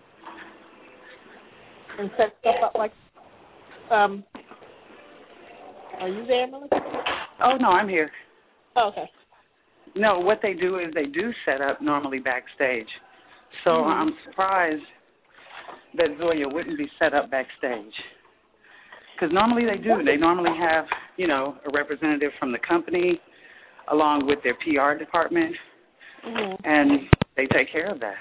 and sets stuff up like? Um, are you there, Melissa? Oh no, I'm here. Oh, okay. No, what they do is they do set up normally backstage. So mm-hmm. I'm surprised that Zoya wouldn't be set up backstage. Because normally they do. They normally have, you know, a representative from the company along with their P R department, mm-hmm. and they take care of that.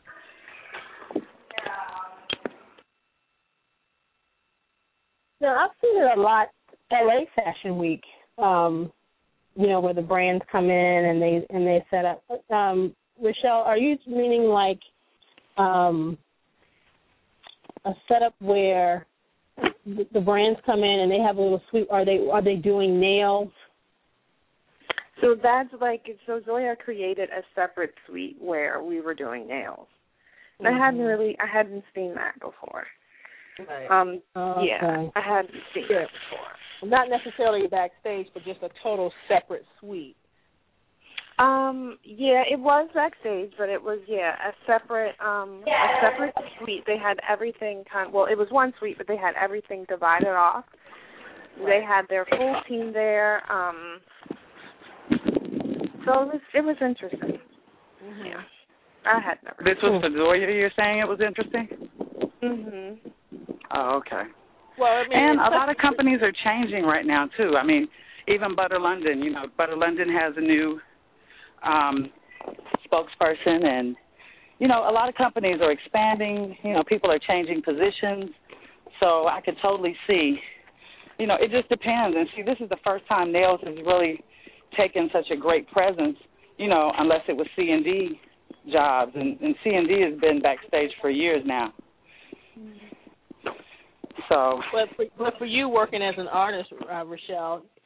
Now, I've seen it a lot at L A Fashion Week. Um, you know, where the brands come in and they and they set up. Um, Rochelle, are you meaning like um, a setup where the, the brands come in and they have a little suite? Are they are they doing nails? So that's like so Zoya created a separate suite where we were doing nails. And mm-hmm. I hadn't really I hadn't seen that before. Right. Um, oh, yeah, okay. I hadn't seen yeah. it before. Not necessarily backstage, but just a total separate suite. Um, yeah, it was backstage, but it was yeah a separate um a separate suite. They had everything kind of, well, it was one suite, but they had everything divided off. They had their full team there. Um, so it was it was interesting. Mm-hmm. Yeah, I had never. This was for Zoya. You're saying it was interesting? Mhm. Oh, okay. Well, I mean, and a lot of companies are changing right now, too. I mean, even Butter London, you know, Butter London has a new um, spokesperson. And, you know, a lot of companies are expanding. You know, people are changing positions. So I could totally see, you know, it just depends. And, see, this is the first time nails has really taken such a great presence, you know, unless it was C and D jobs. And, and C and D has been backstage for years now. Mm-hmm. So, but for, but for you working as an artist, uh, Rochelle,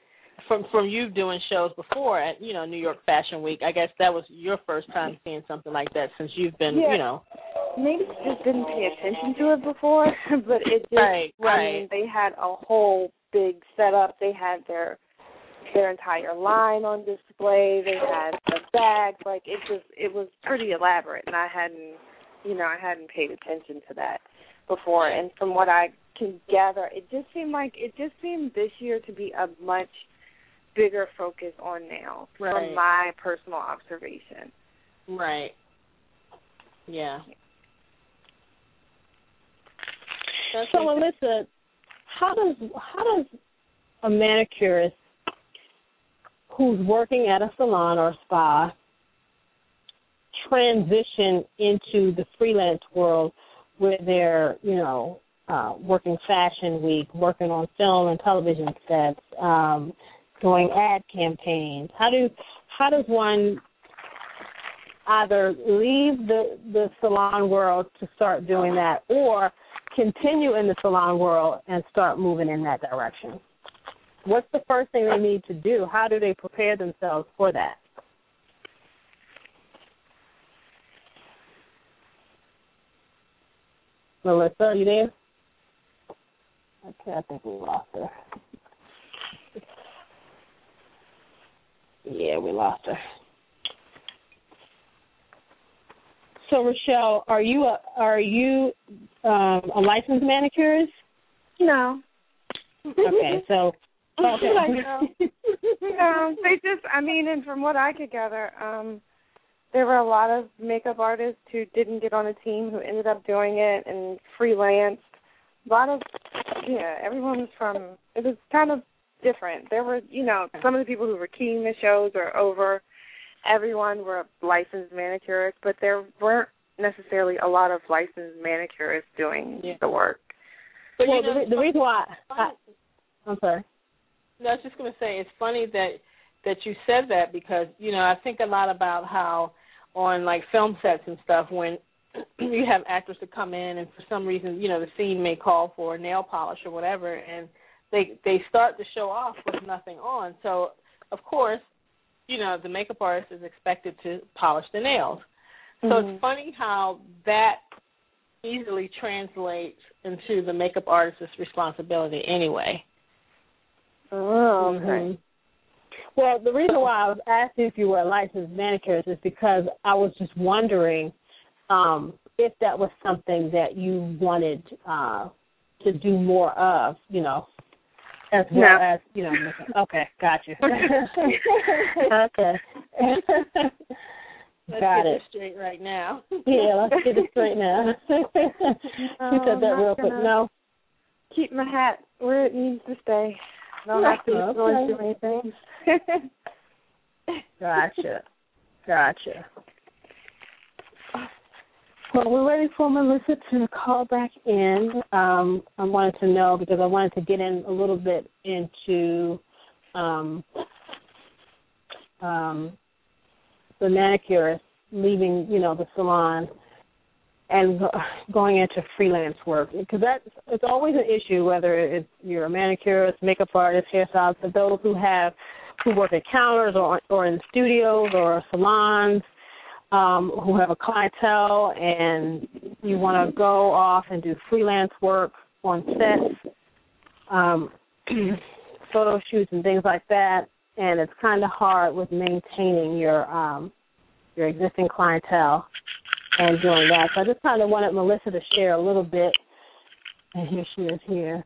from from you doing shows before at, you know, New York Fashion Week, I guess that was your first time seeing something like that since you've been, yeah. you know. Maybe just didn't pay attention to it before, but it just, right, right. I mean, they had a whole big setup. They had their their entire line on display. They had the bags. Like, it just, it was pretty elaborate, and I hadn't, you know, I hadn't paid attention to that before. And from what I can gather, it just seemed like, it just seemed this year to be a much bigger focus on nails, right. from my personal observation. Right. Yeah. That's so, Alyssa, how does how does a manicurist who's working at a salon or a spa transition into the freelance world where they're, you know, uh, working Fashion Week, working on film and television sets, um, doing ad campaigns? How do how does one either leave the, the salon world to start doing that, or continue in the salon world and start moving in that direction? What's the first thing they need to do? How do they prepare themselves for that? Melissa, are you there? Okay, I think we lost her. Yeah, we lost her. So, Rochelle, are you a, are you um, a licensed manicurist? No. Okay, so okay. no. no, they just, I mean, and from what I could gather, um, there were a lot of makeup artists who didn't get on a team who ended up doing it and freelanced. A lot of, yeah, everyone was from, it was kind of different. There were, you know, some of the people who were keying the shows are over. Everyone were licensed manicurists, but there weren't necessarily a lot of licensed manicurists doing yeah. the work. But well, you know, the, the reason why, I, I'm sorry. No, I was just going to say, it's funny that that you said that because, you know, I think a lot about how on, like, film sets and stuff, when you have actors that come in and for some reason, you know, the scene may call for nail polish or whatever, and they they start the show off with nothing on. So, of course, you know, the makeup artist is expected to polish the nails. So mm-hmm. it's funny how that easily translates into the makeup artist's responsibility anyway. Oh, okay. Mm-hmm. Well, the reason why I was asking if you were a licensed manicurist is because I was just wondering um, if that was something that you wanted uh, to do more of, you know, as well no. as, you know, okay, got you. Okay. Let's got get it. it straight right now. Yeah, let's get it straight now. You said that real quick. No. Keep my hat where it needs to stay. I don't have to okay. influence too many things. Gotcha. Gotcha. Well, we're ready for Melissa to call back in. Um, I wanted to know because I wanted to get in a little bit into um, um, the manicurist leaving, you know, the salon and going into freelance work, because that's it's always an issue whether it's you're a manicurist, makeup artist, hairstylist, for those who have who work at counters or or in studios or salons. Um, who have a clientele and you want to go off and do freelance work on sets, um, photo shoots and things like that, and it's kind of hard with maintaining your um, your existing clientele and doing that. So I just kind of wanted Melissa to share a little bit, and here she is here.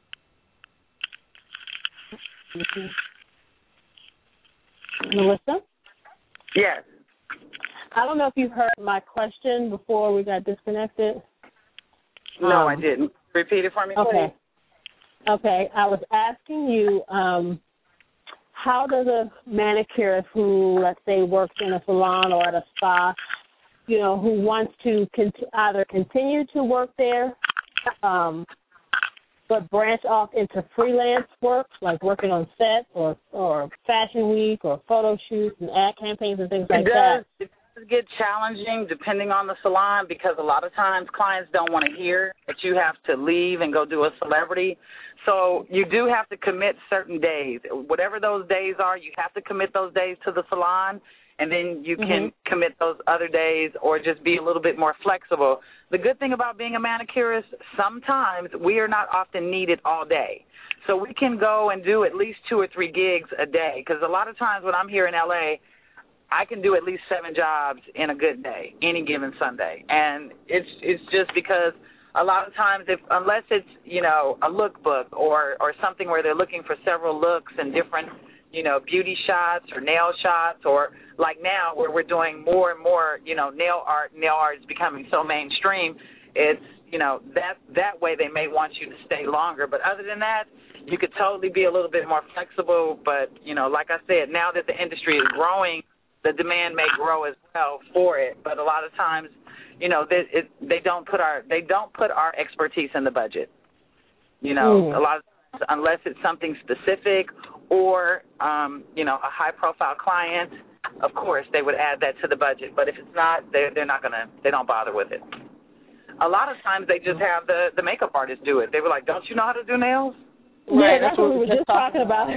Melissa? Yes. I don't know if you heard my question before we got disconnected. No, um, I didn't. Repeat it for me, please. Okay. Okay. I was asking you, um, how does a manicurist who, let's say, works in a salon or at a spa, you know, who wants to cont- either continue to work there um, but branch off into freelance work, like working on sets or, or Fashion Week or photo shoots and ad campaigns and things like it does, that? get challenging depending on the salon because a lot of times clients don't want to hear that you have to leave and go do a celebrity. So you do have to commit certain days. Whatever those days are, you have to commit those days to the salon, and then you can mm-hmm. commit those other days or just be a little bit more flexible. The good thing about being a manicurist, sometimes we are not often needed all day. So we can go and do at least two or three gigs a day because a lot of times when I'm here in L A, I can do at least seven jobs in a good day, any given Sunday. And it's it's just because a lot of times, if unless it's, you know, a lookbook or, or something where they're looking for several looks and different, you know, beauty shots or nail shots, or like now where we're doing more and more, you know, nail art, nail art is becoming so mainstream, it's, you know, that, that way they may want you to stay longer. But other than that, you could totally be a little bit more flexible. But, you know, like I said, now that the industry is growing, the demand may grow as well for it, but a lot of times, you know, they, it, they don't put our they don't put our expertise in the budget. You know, mm. a lot of times, unless it's something specific or um, you know, a high profile client, of course they would add that to the budget. But if it's not, they they're not gonna they don't bother with it. A lot of times they just have the the makeup artist do it. They were like, "Don't you know how to do nails?" Right, yeah, that's what we were just talking about.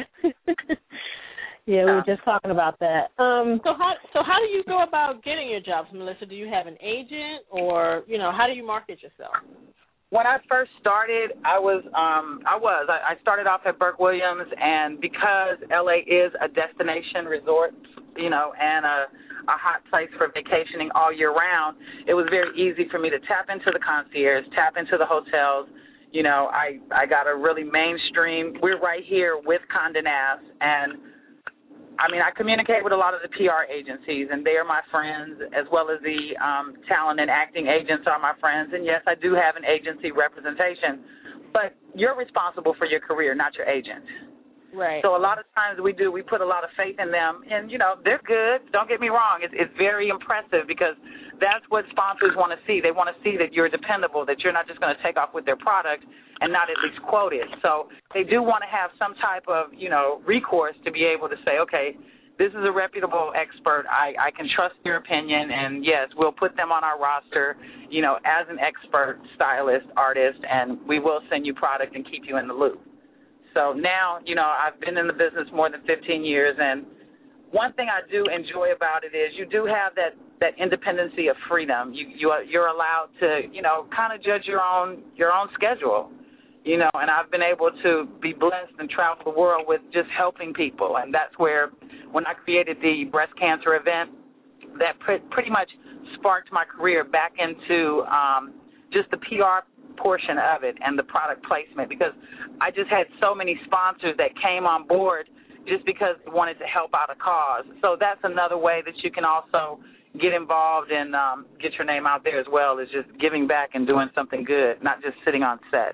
Yeah, we were just talking about that. Um, so how so how do you go about getting your jobs, Melissa? Do you have an agent, or you know, how do you market yourself? When I first started, I was um, I was I, I started off at Burke Williams, and because L A is a destination resort, you know, and a a hot place for vacationing all year round, it was very easy for me to tap into the concierge, tap into the hotels. You know, I I got a really mainstream. We're right here with Condé Nast, and I mean, I communicate with a lot of the P R agencies, and they are my friends, as well as the um, talent and acting agents are my friends. And, yes, I do have an agency representation, but you're responsible for your career, not your agent. Right. So a lot of times we do, we put a lot of faith in them, and, you know, they're good. Don't get me wrong. It's, it's very impressive because that's what sponsors want to see. They want to see that you're dependable, that you're not just going to take off with their product and not at least quote it. So they do want to have some type of, you know, recourse to be able to say, okay, this is a reputable expert. I, I can trust your opinion, and, yes, we'll put them on our roster, you know, as an expert stylist, artist, and we will send you product and keep you in the loop. So now, you know, I've been in the business more than fifteen years, and one thing I do enjoy about it is you do have that, that independency of freedom. You, you are, you're allowed to, you know, kind of judge your own your own schedule, you know, and I've been able to be blessed and travel the world with just helping people, and that's where when I created the breast cancer event, that pre- pretty much sparked my career back into um, just the P R portion of it and the product placement, because I just had so many sponsors that came on board just because they wanted to help out a cause. So that's another way that you can also get involved and um, get your name out there as well, is just giving back and doing something good, not just sitting on set.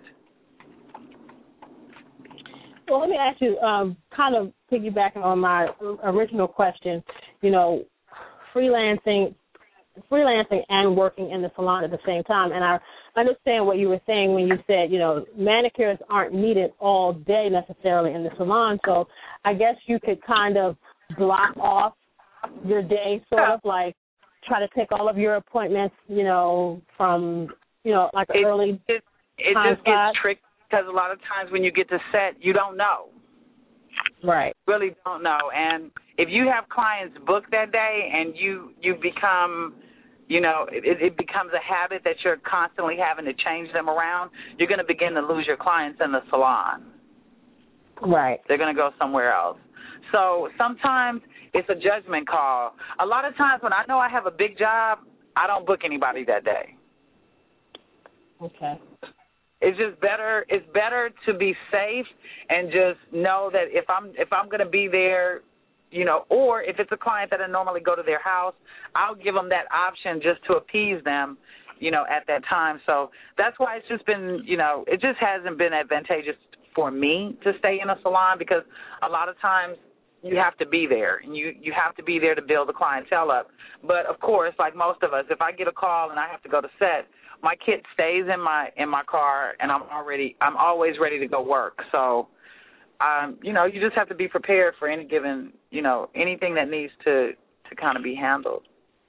Well, let me ask you, um, kind of piggybacking on my original question, you know, freelancing, freelancing and working in the salon at the same time. And I understand what you were saying when you said, you know, manicures aren't needed all day necessarily in the salon. So I guess you could kind of block off your day, sort of like try to take all of your appointments, you know, from, you know, like an it, early it, it time just slot. gets tricky because a lot of times when you get to set, you don't know. Right. Really don't know. And if you have clients booked that day and you, you become, you know, it, it becomes a habit that you're constantly having to change them around, you're going to begin to lose your clients in the salon. Right. They're going to go somewhere else. So sometimes it's a judgment call. A lot of times when I know I have a big job, I don't book anybody that day. Okay. It's just better. It's better to be safe and just know that if I'm if I'm going to be there, you know, or if it's a client that I normally go to their house, I'll give them that option just to appease them, you know, at that time. So that's why it's just been, you know, it just hasn't been advantageous for me to stay in a salon, because a lot of times you have to be there, and you, you have to be there to build the clientele up. But, of course, like most of us, if I get a call and I have to go to set, my kit stays in my in my car, and I'm already I'm always ready to go work. So, um, you know, you just have to be prepared for any given, you know, anything that needs to, to kind of be handled.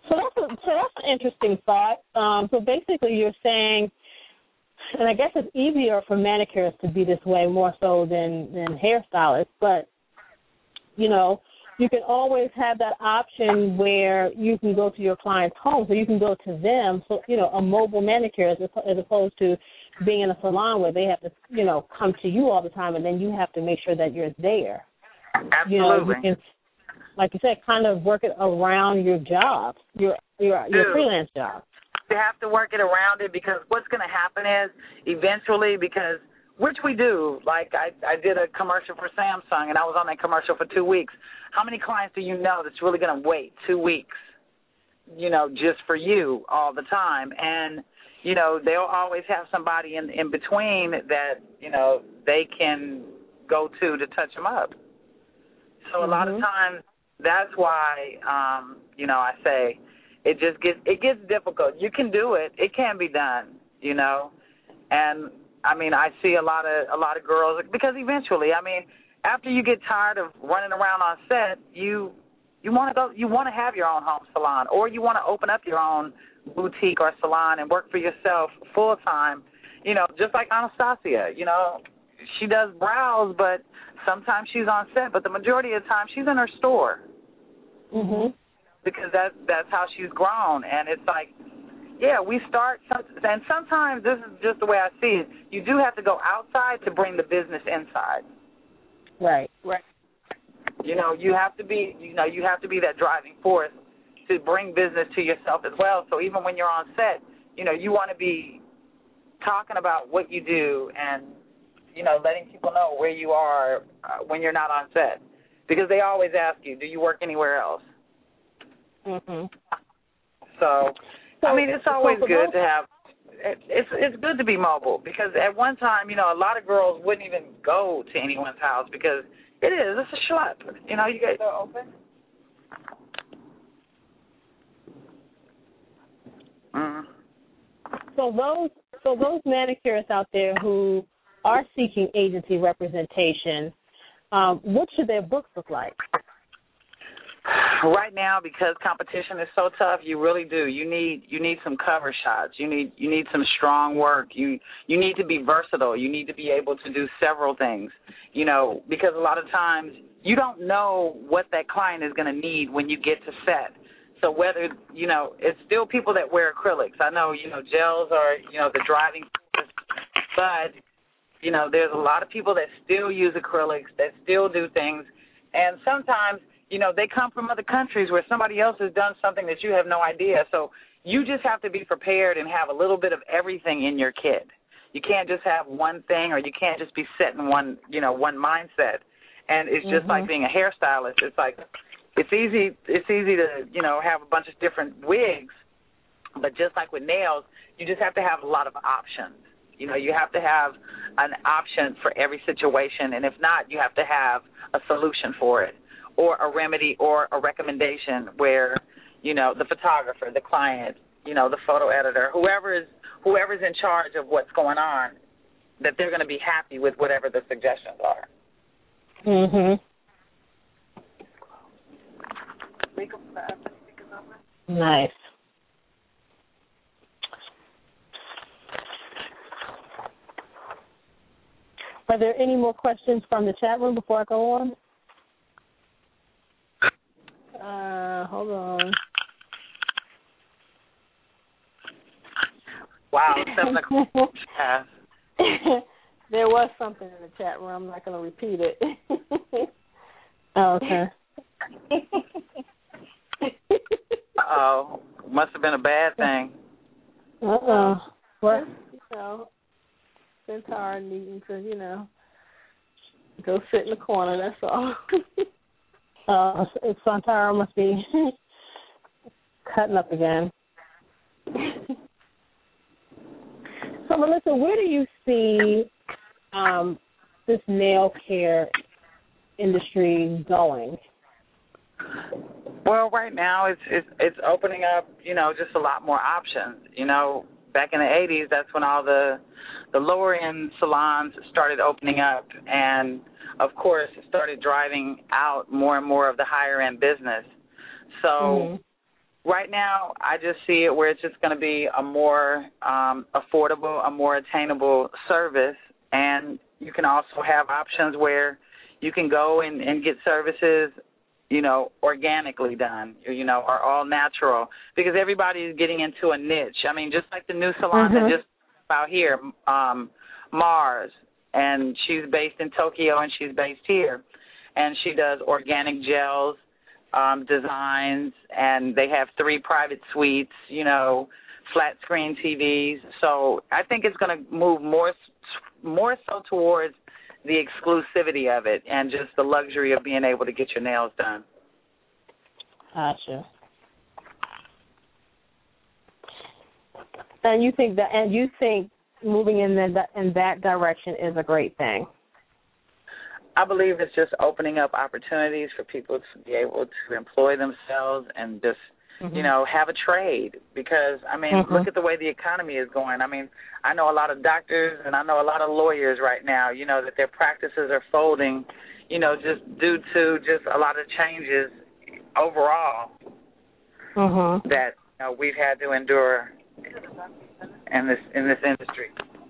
So that's a, so that's an interesting thought. Um, so basically, you're saying, and I guess it's easier for manicurists to be this way more so than than hairstylists, but you know, you can always have that option where you can go to your client's home, so you can go to them. So you know, a mobile manicurist as, as opposed to being in a salon where they have to, you know, come to you all the time, and then you have to make sure that you're there. Absolutely. You know, you can, like you said, kind of work it around your job, your your your freelance job. You have to work it around it because what's going to happen is eventually, because which we do, like I, I did a commercial for Samsung, and I was on that commercial for two weeks. How many clients do you know that's really going to wait two weeks, you know, just for you all the time? And, you know, they'll always have somebody in, in between that, you know, they can go to to touch them up. So mm-hmm. a lot of times that's why, um, you know, I say it just gets it gets difficult. You can do it. It can be done, you know. And, I mean, I see a lot of a lot of girls, because eventually, I mean, after you get tired of running around on set, you you want to go you want to have your own home salon, or you want to open up your own boutique or salon and work for yourself full time, you know, just like Anastasia, you know. She does brows, but sometimes she's on set, but the majority of the time she's in her store. Mhm. Because that's that's how she's grown, and it's like, yeah, we start, and sometimes this is just the way I see it. You do have to go outside to bring the business inside. Right. Right. You know, you have to be, you know, you have to be that driving force to bring business to yourself as well. So even when you're on set, you know, you want to be talking about what you do and, you know, letting people know where you are uh, when you're not on set, because they always ask you, do you work anywhere else? Mhm. So, so, I mean, it's always so good those- to have. It's it's good to be mobile, because at one time, you know, a lot of girls wouldn't even go to anyone's house because it is it's a schlep. You know, you guys are open. Mm. So those so those manicurists out there who are seeking agency representation, um, what should their books look like? Right now, because competition is so tough, you really do. You need you need some cover shots. You need you need some strong work. You you need to be versatile. You need to be able to do several things. You know, because a lot of times you don't know what that client is going to need when you get to set. So whether, you know, it's still people that wear acrylics. I know, you know, gels are, you know, the driving force, but, you know, there's a lot of people that still use acrylics, that still do things, and sometimes, you know, they come from other countries where somebody else has done something that you have no idea. So you just have to be prepared and have a little bit of everything in your kit. You can't just have one thing, or you can't just be set in one, you know, one mindset. And it's just mm-hmm. like being a hairstylist. It's like it's easy it's easy to, you know, have a bunch of different wigs, but just like with nails, you just have to have a lot of options. You know, you have to have an option for every situation, and if not, you have to have a solution for it, or a remedy, or a recommendation where, you know, the photographer, the client, you know, the photo editor, whoever is whoever's in charge of what's going on, that they're going to be happy with whatever the suggestions are. Mhm. Nice. Are there any more questions from the chat room before I go on? Uh, hold on. Wow, seven o'clock. There was something in the chat room. I'm not going to repeat it. Oh, okay. Uh-oh. Must have been a bad thing. Uh-oh. What? You know, Centaur needing to, you know, go sit in the corner, that's all. Uh, Centaur must be cutting up again. So, Melissa, where do you see um, this nail care industry going? Well, right now it's, it's it's opening up, you know, just a lot more options. You know, back in the eighties, that's when all the the lower end salons started opening up, and of course, it started driving out more and more of the higher end business. So, mm-hmm. Right now, I just see it where it's just going to be a more um, affordable, a more attainable service, and you can also have options where you can go and, and get services, you know, organically done, you know, or all natural, because everybody is getting into a niche. I mean, just like the new salon mm-hmm. that just out here, um, Mars, and she's based in Tokyo and she's based here, and she does organic gels, um, designs, and they have three private suites, you know, flat screen T Vs. So I think it's going to move more, more so towards the exclusivity of it and just the luxury of being able to get your nails done. Gotcha. And you think that, and you think moving in that in that direction is a great thing? I believe it's just opening up opportunities for people to be able to employ themselves and just, mm-hmm. you know, have a trade. Because, I mean, mm-hmm. look at the way the economy is going. I mean, I know a lot of doctors and I know a lot of lawyers right now, you know, that their practices are folding, you know, just due to just a lot of changes overall mm-hmm. that you know, we've had to endure in this in this industry.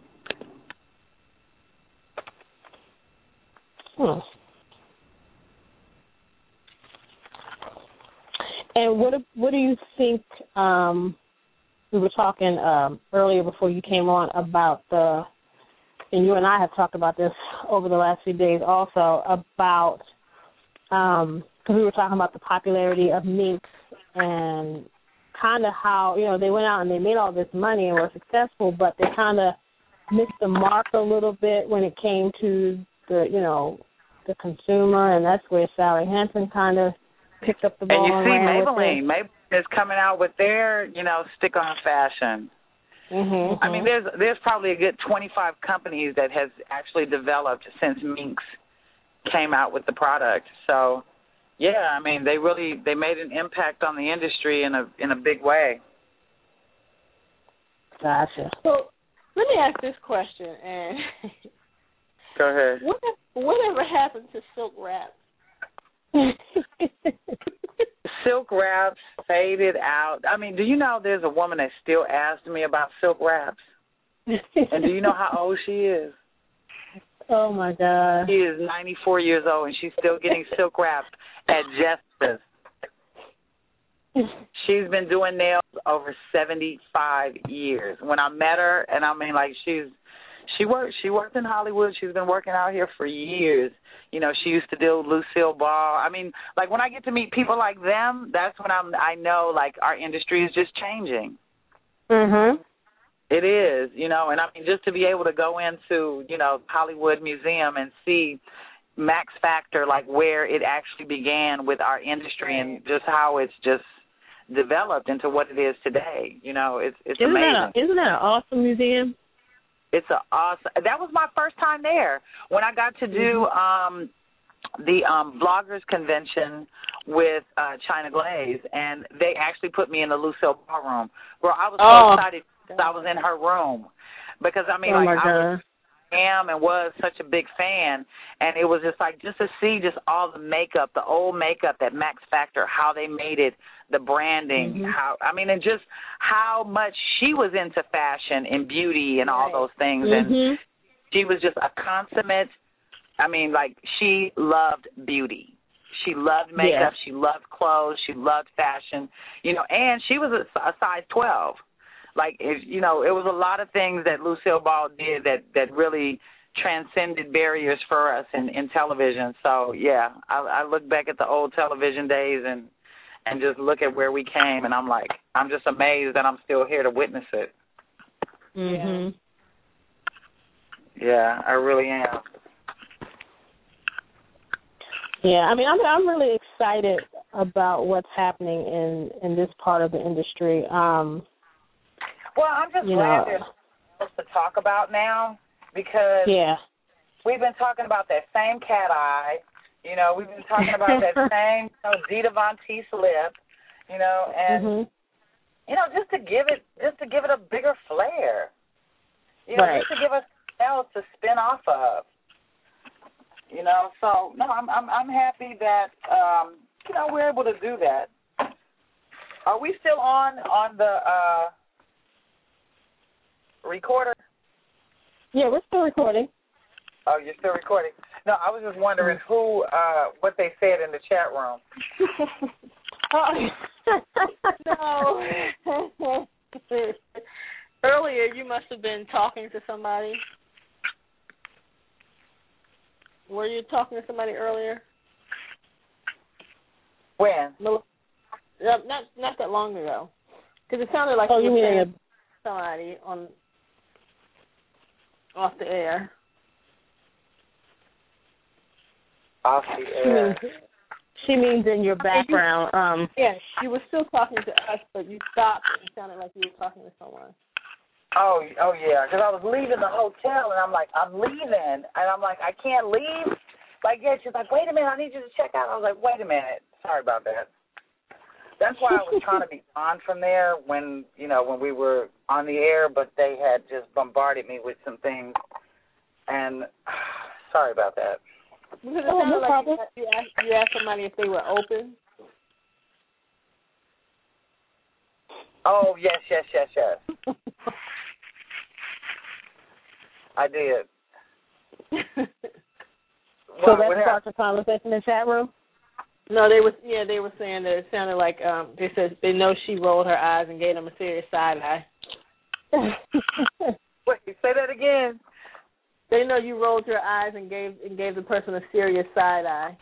Hmm. And what what do you think? Um, we were talking um, earlier before you came on about the, and you and I have talked about this over the last few days also about, because um, we were talking about the popularity of minks and kind of how, you know, they went out and they made all this money and were successful, but they kind of missed the mark a little bit when it came to the, you know, the consumer, and that's where Sally Hansen kind of picked up the ball. And you and see ran Maybelline. Maybelline is coming out with their, you know, stick-on fashion. Mm-hmm, I mean, there's there's probably a good twenty-five companies that has actually developed since Minx came out with the product. So, yeah, I mean, they really they made an impact on the industry in a in a big way. Gotcha. So let me ask this question, and go ahead. What whatever happened to silk wraps? Silk wraps faded out. I mean, do you know there's a woman that still asks me about silk wraps? And do you know how old she is? Oh, my God. She is ninety-four years old, and she's still getting silk wraps at Justice. She's been doing nails over seventy-five years. When I met her, and I mean, like, she's she worked she worked in Hollywood. She's been working out here for years. You know, she used to do Lucille Ball. I mean, like, when I get to meet people like them, that's when I'm I know, like, our industry is just changing. Mhm. It is, you know, and I mean, just to be able to go into, you know, Hollywood Museum and see Max Factor, like, where it actually began with our industry and just how it's just developed into what it is today. You know, it's it's isn't amazing. That a, isn't that an awesome museum? It's a awesome. That was my first time there when I got to do um, the um, bloggers convention with uh, China Glaze, and they actually put me in the Lucille Ballroom, where I was oh. so excited that I was in her room because I mean, oh like my I God. was, am and was such a big fan, and it was just like just to see just all the makeup, the old makeup that Max Factor, how they made it, the branding, mm-hmm. how I mean, and just how much she was into fashion and beauty and all right. those things, mm-hmm. and she was just a consummate. I mean, like, she loved beauty. She loved makeup. Yeah. She loved clothes. She loved fashion. You know, and she was a, a size twelve. Like, if, you know, it was a lot of things that Lucille Ball did that, that really transcended barriers for us in, in television. So, yeah, I, I look back at the old television days and, and just look at where we came, and I'm like, I'm just amazed that I'm still here to witness it. Mhm. Yeah, I really am. Yeah, I mean, I'm I'm really excited about what's happening in, in this part of the industry. Um, well, I'm just you glad know, there's stuff to talk about now because yeah. we've been talking about that same cat eye. You know, we've been talking about that same, you know, Dita Von Teese lip. You know, and mm-hmm. you know, just to give it, just to give it a bigger flair. You know, right. just to give us else to spin off of. You know, so no, I'm I'm I'm happy that um, you know, we're able to do that. Are we still on on the uh, recorder? Yeah, we're still recording. Oh, you're still recording? No, I was just wondering who, uh, what they said in the chat room. No. Earlier, you must have been talking to somebody. Were you talking to somebody earlier? When? No, not not that long ago. Because it sounded like oh, you you were mean saying somebody on off the air. Off the air. She means, she means in your background. Um, yeah, you were still talking to us, but you stopped and it sounded like you were talking to someone. Oh, oh yeah, because I was leaving the hotel, and I'm like, I'm leaving, and I'm like, I can't leave. Like, yeah, she's like, wait a minute, I need you to check out. I was like, wait a minute, sorry about that. That's why I was trying to be on from there when, you know, when we were on the air, but they had just bombarded me with some things, and sorry about that. Because it oh, sounded no like problem. you, you, asked, you asked somebody if they were open. Oh, yes, yes, yes, yes. I did. So Well, that sparked a conversation in the chat room? No, they was yeah, they were saying that it sounded like um they said they know she rolled her eyes and gave them a serious side eye. Wait, say that again. They know you rolled your eyes and gave and gave the person a serious side eye.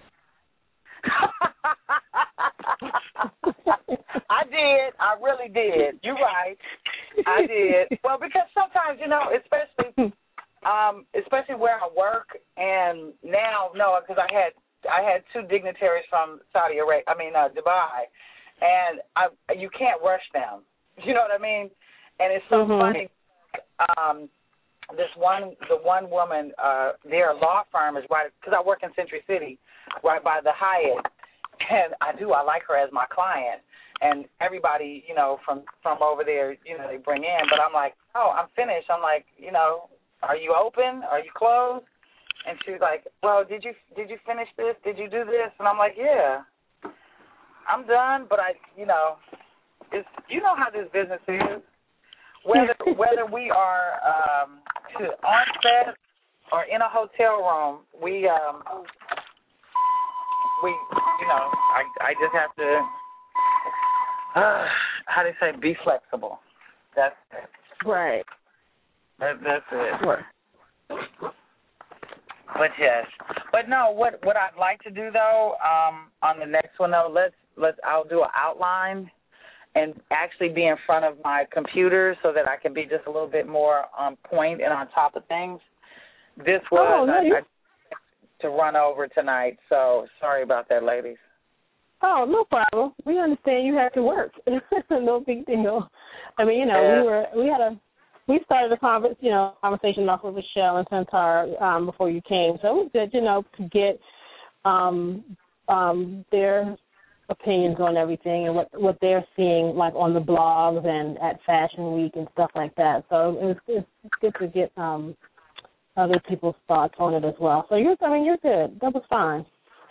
I did. I really did. You're right. I did. Well, because sometimes, you know, especially um, especially where I work, and now, no, because I had I had two dignitaries from Saudi Arabia, I mean, uh, Dubai, and I, you can't rush them. You know what I mean? And it's so mm-hmm. funny. Um, this one, the one woman, uh, their law firm is right, because I work in Century City, right by the Hyatt, and I do, I like her as my client, and everybody, you know, from, from over there, you know, they bring in, but I'm like, oh, I'm finished. I'm like, you know, are you open? Are you closed? And she's like, well, did you did you finish this? Did you do this? And I'm like, yeah, I'm done, but I, you know, it's, you know how this business is. Whether whether we are um, to on set or in a hotel room, we um, we you know I I just have to uh, how do you say be flexible. That's it. Right. That, that's it. Sure. But yes, but no. What what I'd like to do though, um, on the next one though, let's let's I'll do an outline and actually be in front of my computer so that I can be just a little bit more on point and on top of things. This was oh, no, I, I, to run over tonight, so sorry about that, ladies. Oh, no problem. We understand you have to work. No big deal. I mean, you know, yeah. we were we had a we started a convers you know conversation off with Michelle and Santar um, before you came, so it was good, you know, to get um, um, their opinions on everything and what what they're seeing, like on the blogs and at Fashion Week and stuff like that. So it was it's, it's good to get um, other people's thoughts on it as well. So you're, I mean, you're good. That was fine.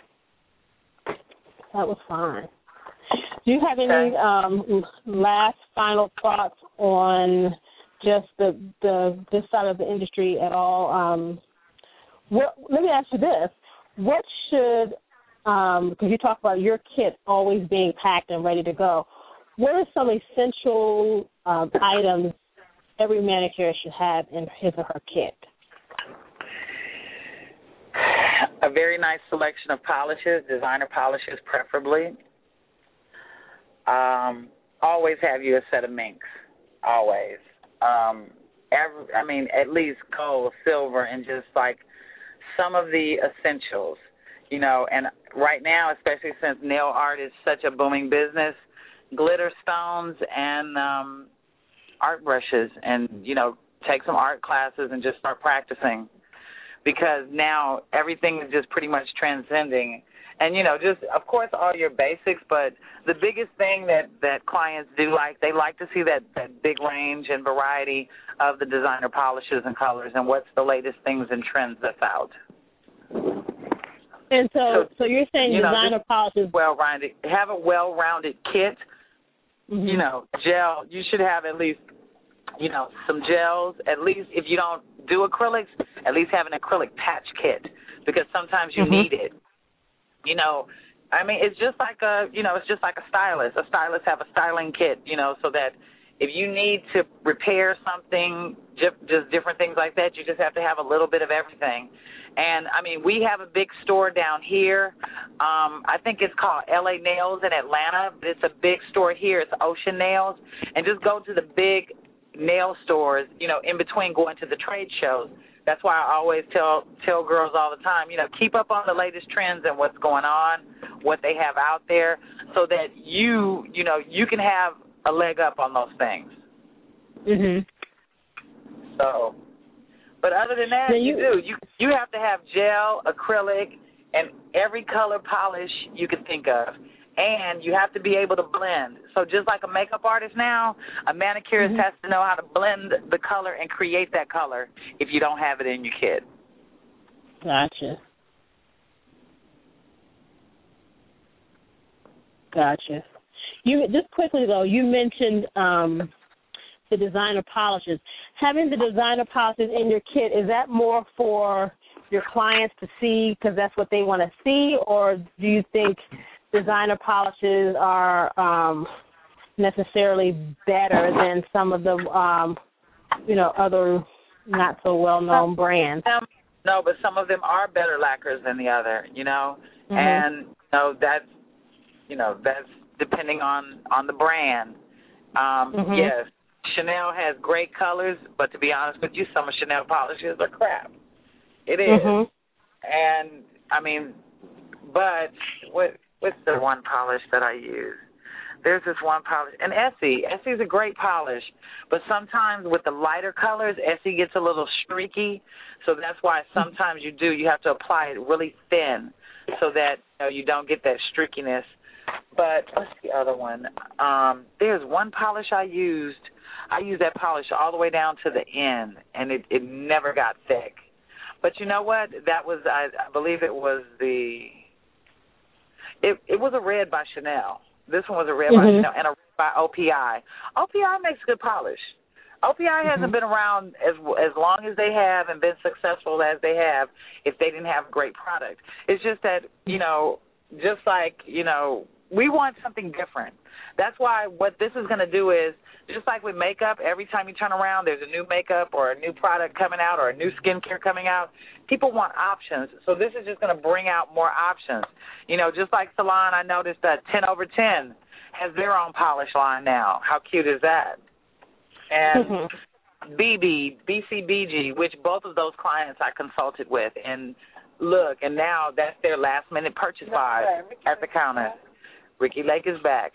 That was fine. Do you have any um, last final thoughts on just the the this side of the industry at all? Um, what, let me ask you this: what should Um, because you talk about your kit always being packed and ready to go. What are some essential um, items every manicurist should have in his or her kit? A very nice selection of polishes, designer polishes preferably. Um, always have you a set of minks, always. Um, every, I mean, at least gold, silver, and just like some of the essentials. You know, and right now, especially since nail art is such a booming business, glitter stones and um, art brushes, and, you know, take some art classes and just start practicing, because now everything is just pretty much transcending. And, you know, just, of course, all your basics, but the biggest thing that, that clients do like, they like to see that, that big range and variety of the designer polishes and colors and what's the latest things and trends that's out. And so, so, so you're saying you designer know, polishes. Well-rounded. Have a well-rounded kit mm-hmm. you know, gel. You should have at least, you know, some gels. At least if you don't do acrylics, at least have an acrylic patch kit because sometimes you mm-hmm. need it. You know, I mean, it's just like a, you know, it's just like a stylist. A stylist have a styling kit, you know, so that if you need to repair something, just, just different things like that, you just have to have a little bit of everything. And, I mean, we have a big store down here. Um, I think it's called L A Nails in Atlanta. It's a big store here. It's Ocean Nails. And just go to the big nail stores, you know, in between going to the trade shows. That's why I always tell tell girls all the time, you know, keep up on the latest trends and what's going on, what they have out there, so that you, you know, you can have a leg up on those things. Mhm. So, but other than that, you, you do. You you have to have gel, acrylic, and every color polish you can think of. And you have to be able to blend. So just like a makeup artist now, a manicurist mm-hmm. has to know how to blend the color and create that color if you don't have it in your kit. Gotcha. Gotcha. You just quickly though, you mentioned um, the designer polishes. Having the designer polishes in your kit, is that more for your clients to see because that's what they want to see, or do you think designer polishes are um, necessarily better than some of the, um, you know, other not so well-known brands? Um, no, but some of them are better lacquers than the other, you know, mm-hmm. and you know that's, you know, that's depending on, on the brand. Um, mm-hmm. Yes, Chanel has great colors, but to be honest with you, some of Chanel polishes are crap. It is, mm-hmm. and I mean, but what. What's the one polish that I use? There's this one polish. And Essie. Essie's a great polish. But sometimes with the lighter colors, Essie gets a little streaky. So that's why sometimes you do. You have to apply it really thin so that you know, you don't get that streakiness. But what's the other one? Um, there's one polish I used. I used that polish all the way down to the end, and it, it never got thick. But you know what? That was, I, I believe it was the... It, it was a red by Chanel. This one was a red mm-hmm. by Chanel and a red by O P I. O P I makes good polish. O P I mm-hmm. hasn't been around as as long as they have and been successful as they have if they didn't have great product. It's just that, you know, just like, you know, we want something different. That's why what this is going to do is, just like with makeup, every time you turn around, there's a new makeup or a new product coming out or a new skincare coming out. People want options. So this is just going to bring out more options. You know, just like Salon, I noticed that ten over ten has their own polish line now. How cute is that? And mm-hmm. B B, B C B G, which both of those clients I consulted with. And look, and now that's their last-minute purchase buy at the counter. Ricky Lake is back.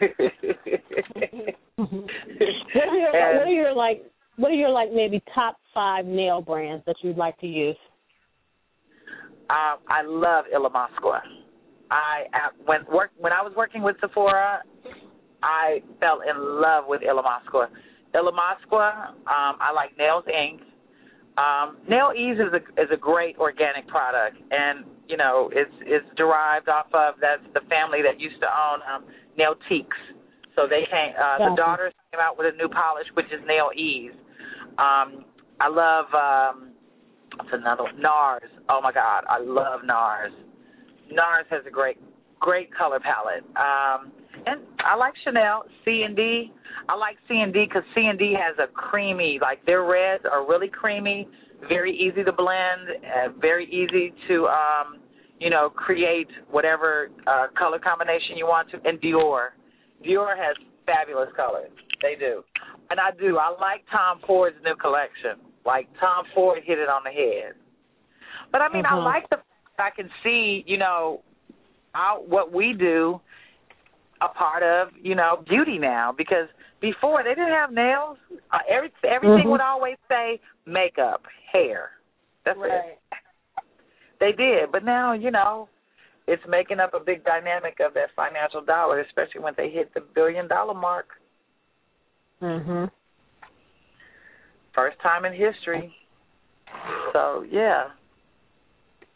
what, are your, what are your like? What are your like maybe top five nail brands that you'd like to use? Um, I love Ilamasqua. I when work when I was working with Sephora, I fell in love with Ilamasqua. Ilamasqua. Um, I like Nails Incorporated. Um, Nail Ease is a is a great organic product, and you know it's it's derived off of that's the family that used to own um, Nailtiques. So they came. Uh, the daughters came out with a new polish, which is Nail Ease. Um, I love um, what's another one? NARS. Oh my God, I love NARS. NARS has a great great color palette. Um, and I like Chanel, C and D. I like C and D because C and D has a creamy, like their reds are really creamy, very easy to blend, uh, very easy to, um, you know, create whatever uh, color combination you want to. And Dior. Dior has fabulous colors. They do. And I do. I like Tom Ford's new collection. Like Tom Ford hit it on the head. But, I mean, mm-hmm. I like the fact that I can see, you know, our, what we do a part of, you know, beauty now, because before they didn't have nails. Uh, every, everything mm-hmm. would always say makeup, hair. That's right. it. They did, but now, you know, it's making up a big dynamic of that financial dollar, especially when they hit the billion dollar mark. Mhm. First time in history. So yeah.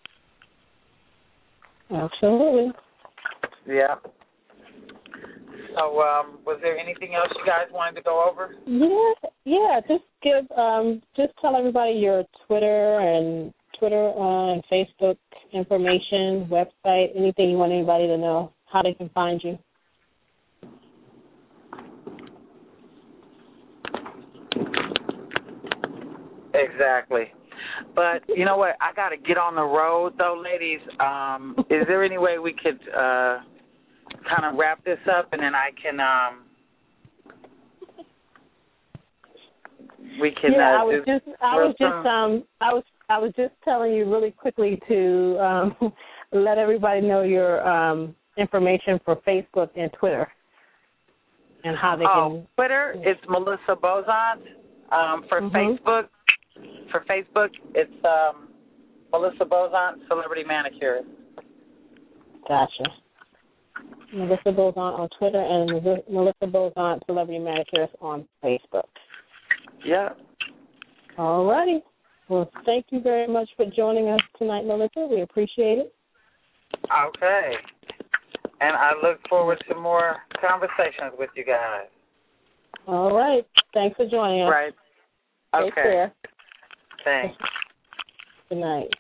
Absolutely. Yeah. So, um, was there anything else you guys wanted to go over? Yeah, yeah. Just give, um, just tell everybody your Twitter and Twitter uh, and Facebook information, website, anything you want anybody to know, how they can find you. Exactly. But you know what? I got to get on the road, though, ladies. Um, is there any way we could uh, kind of wrap this up, and then I can um, we can. Yeah, uh, I was just, I was just, um, I was, I was just telling you really quickly to um, let everybody know your um, information for Facebook and Twitter, and how they oh, can. Twitter, it's Melissa Bozant. Um, for mm-hmm. Facebook. For Facebook, it's um, Melissa Bozant, Celebrity Manicurist. Gotcha. Melissa Bozant on Twitter and Melissa Bozant, Celebrity Manicurist on Facebook. Yeah. All righty. Well, thank you very much for joining us tonight, Melissa. We appreciate it. Okay. And I look forward to more conversations with you guys. All right. Thanks for joining us. Right. Okay. Take care. Thanks. Good night.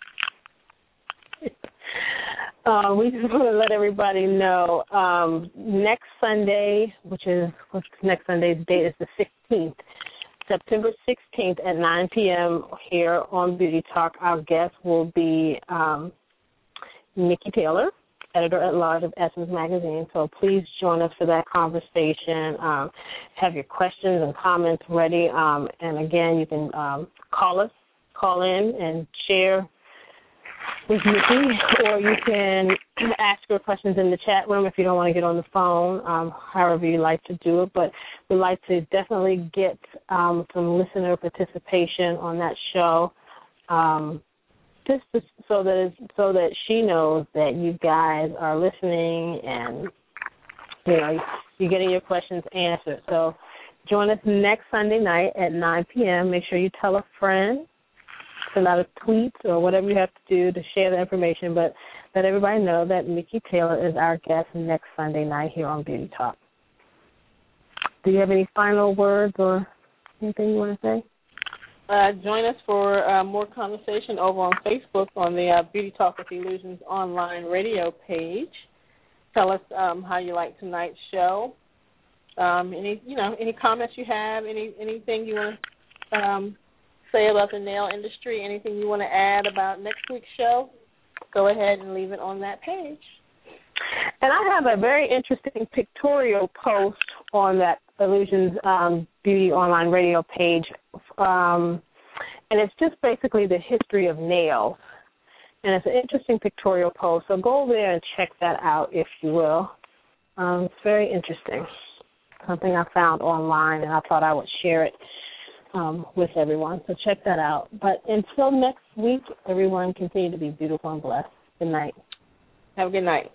Uh, we just want to let everybody know um, next Sunday, which is what's next Sunday's date is the sixteenth, September sixteenth at nine p.m. here on Beauty Talk. Our guest will be um, Nikki Taylor, editor-at-large of Essence Magazine. So please join us for that conversation. Um, have your questions and comments ready. Um, and, again, you can um, call us, call in and share with Nikki, or you can ask her questions in the chat room if you don't want to get on the phone, um, however you like to do it. But we'd like to definitely get um, some listener participation on that show. Um Just to, so that it's, so that she knows that you guys are listening and, you know, you're getting your questions answered. So join us next Sunday night at nine p.m. Make sure you tell a friend, send out a tweet or whatever you have to do to share the information. But let everybody know that Nikki Taylor is our guest next Sunday night here on Beauty Talk. Do you have any final words or anything you want to say? Uh, join us for uh, more conversation over on Facebook on the uh, Beauty Talk with Illusions online radio page. Tell us um, how you like tonight's show. Um, any, you know, any comments you have, any anything you want to um, say about the nail industry, anything you want to add about next week's show, go ahead and leave it on that page. And I have a very interesting pictorial post on that Illusions um, Beauty Online Radio page, um, and it's just basically the history of nails. And it's an interesting pictorial post, so go over there and check that out, if you will. Um, it's very interesting, something I found online, and I thought I would share it um, with everyone. So check that out. But until next week, everyone continue to be beautiful and blessed. Good night. Have a good night.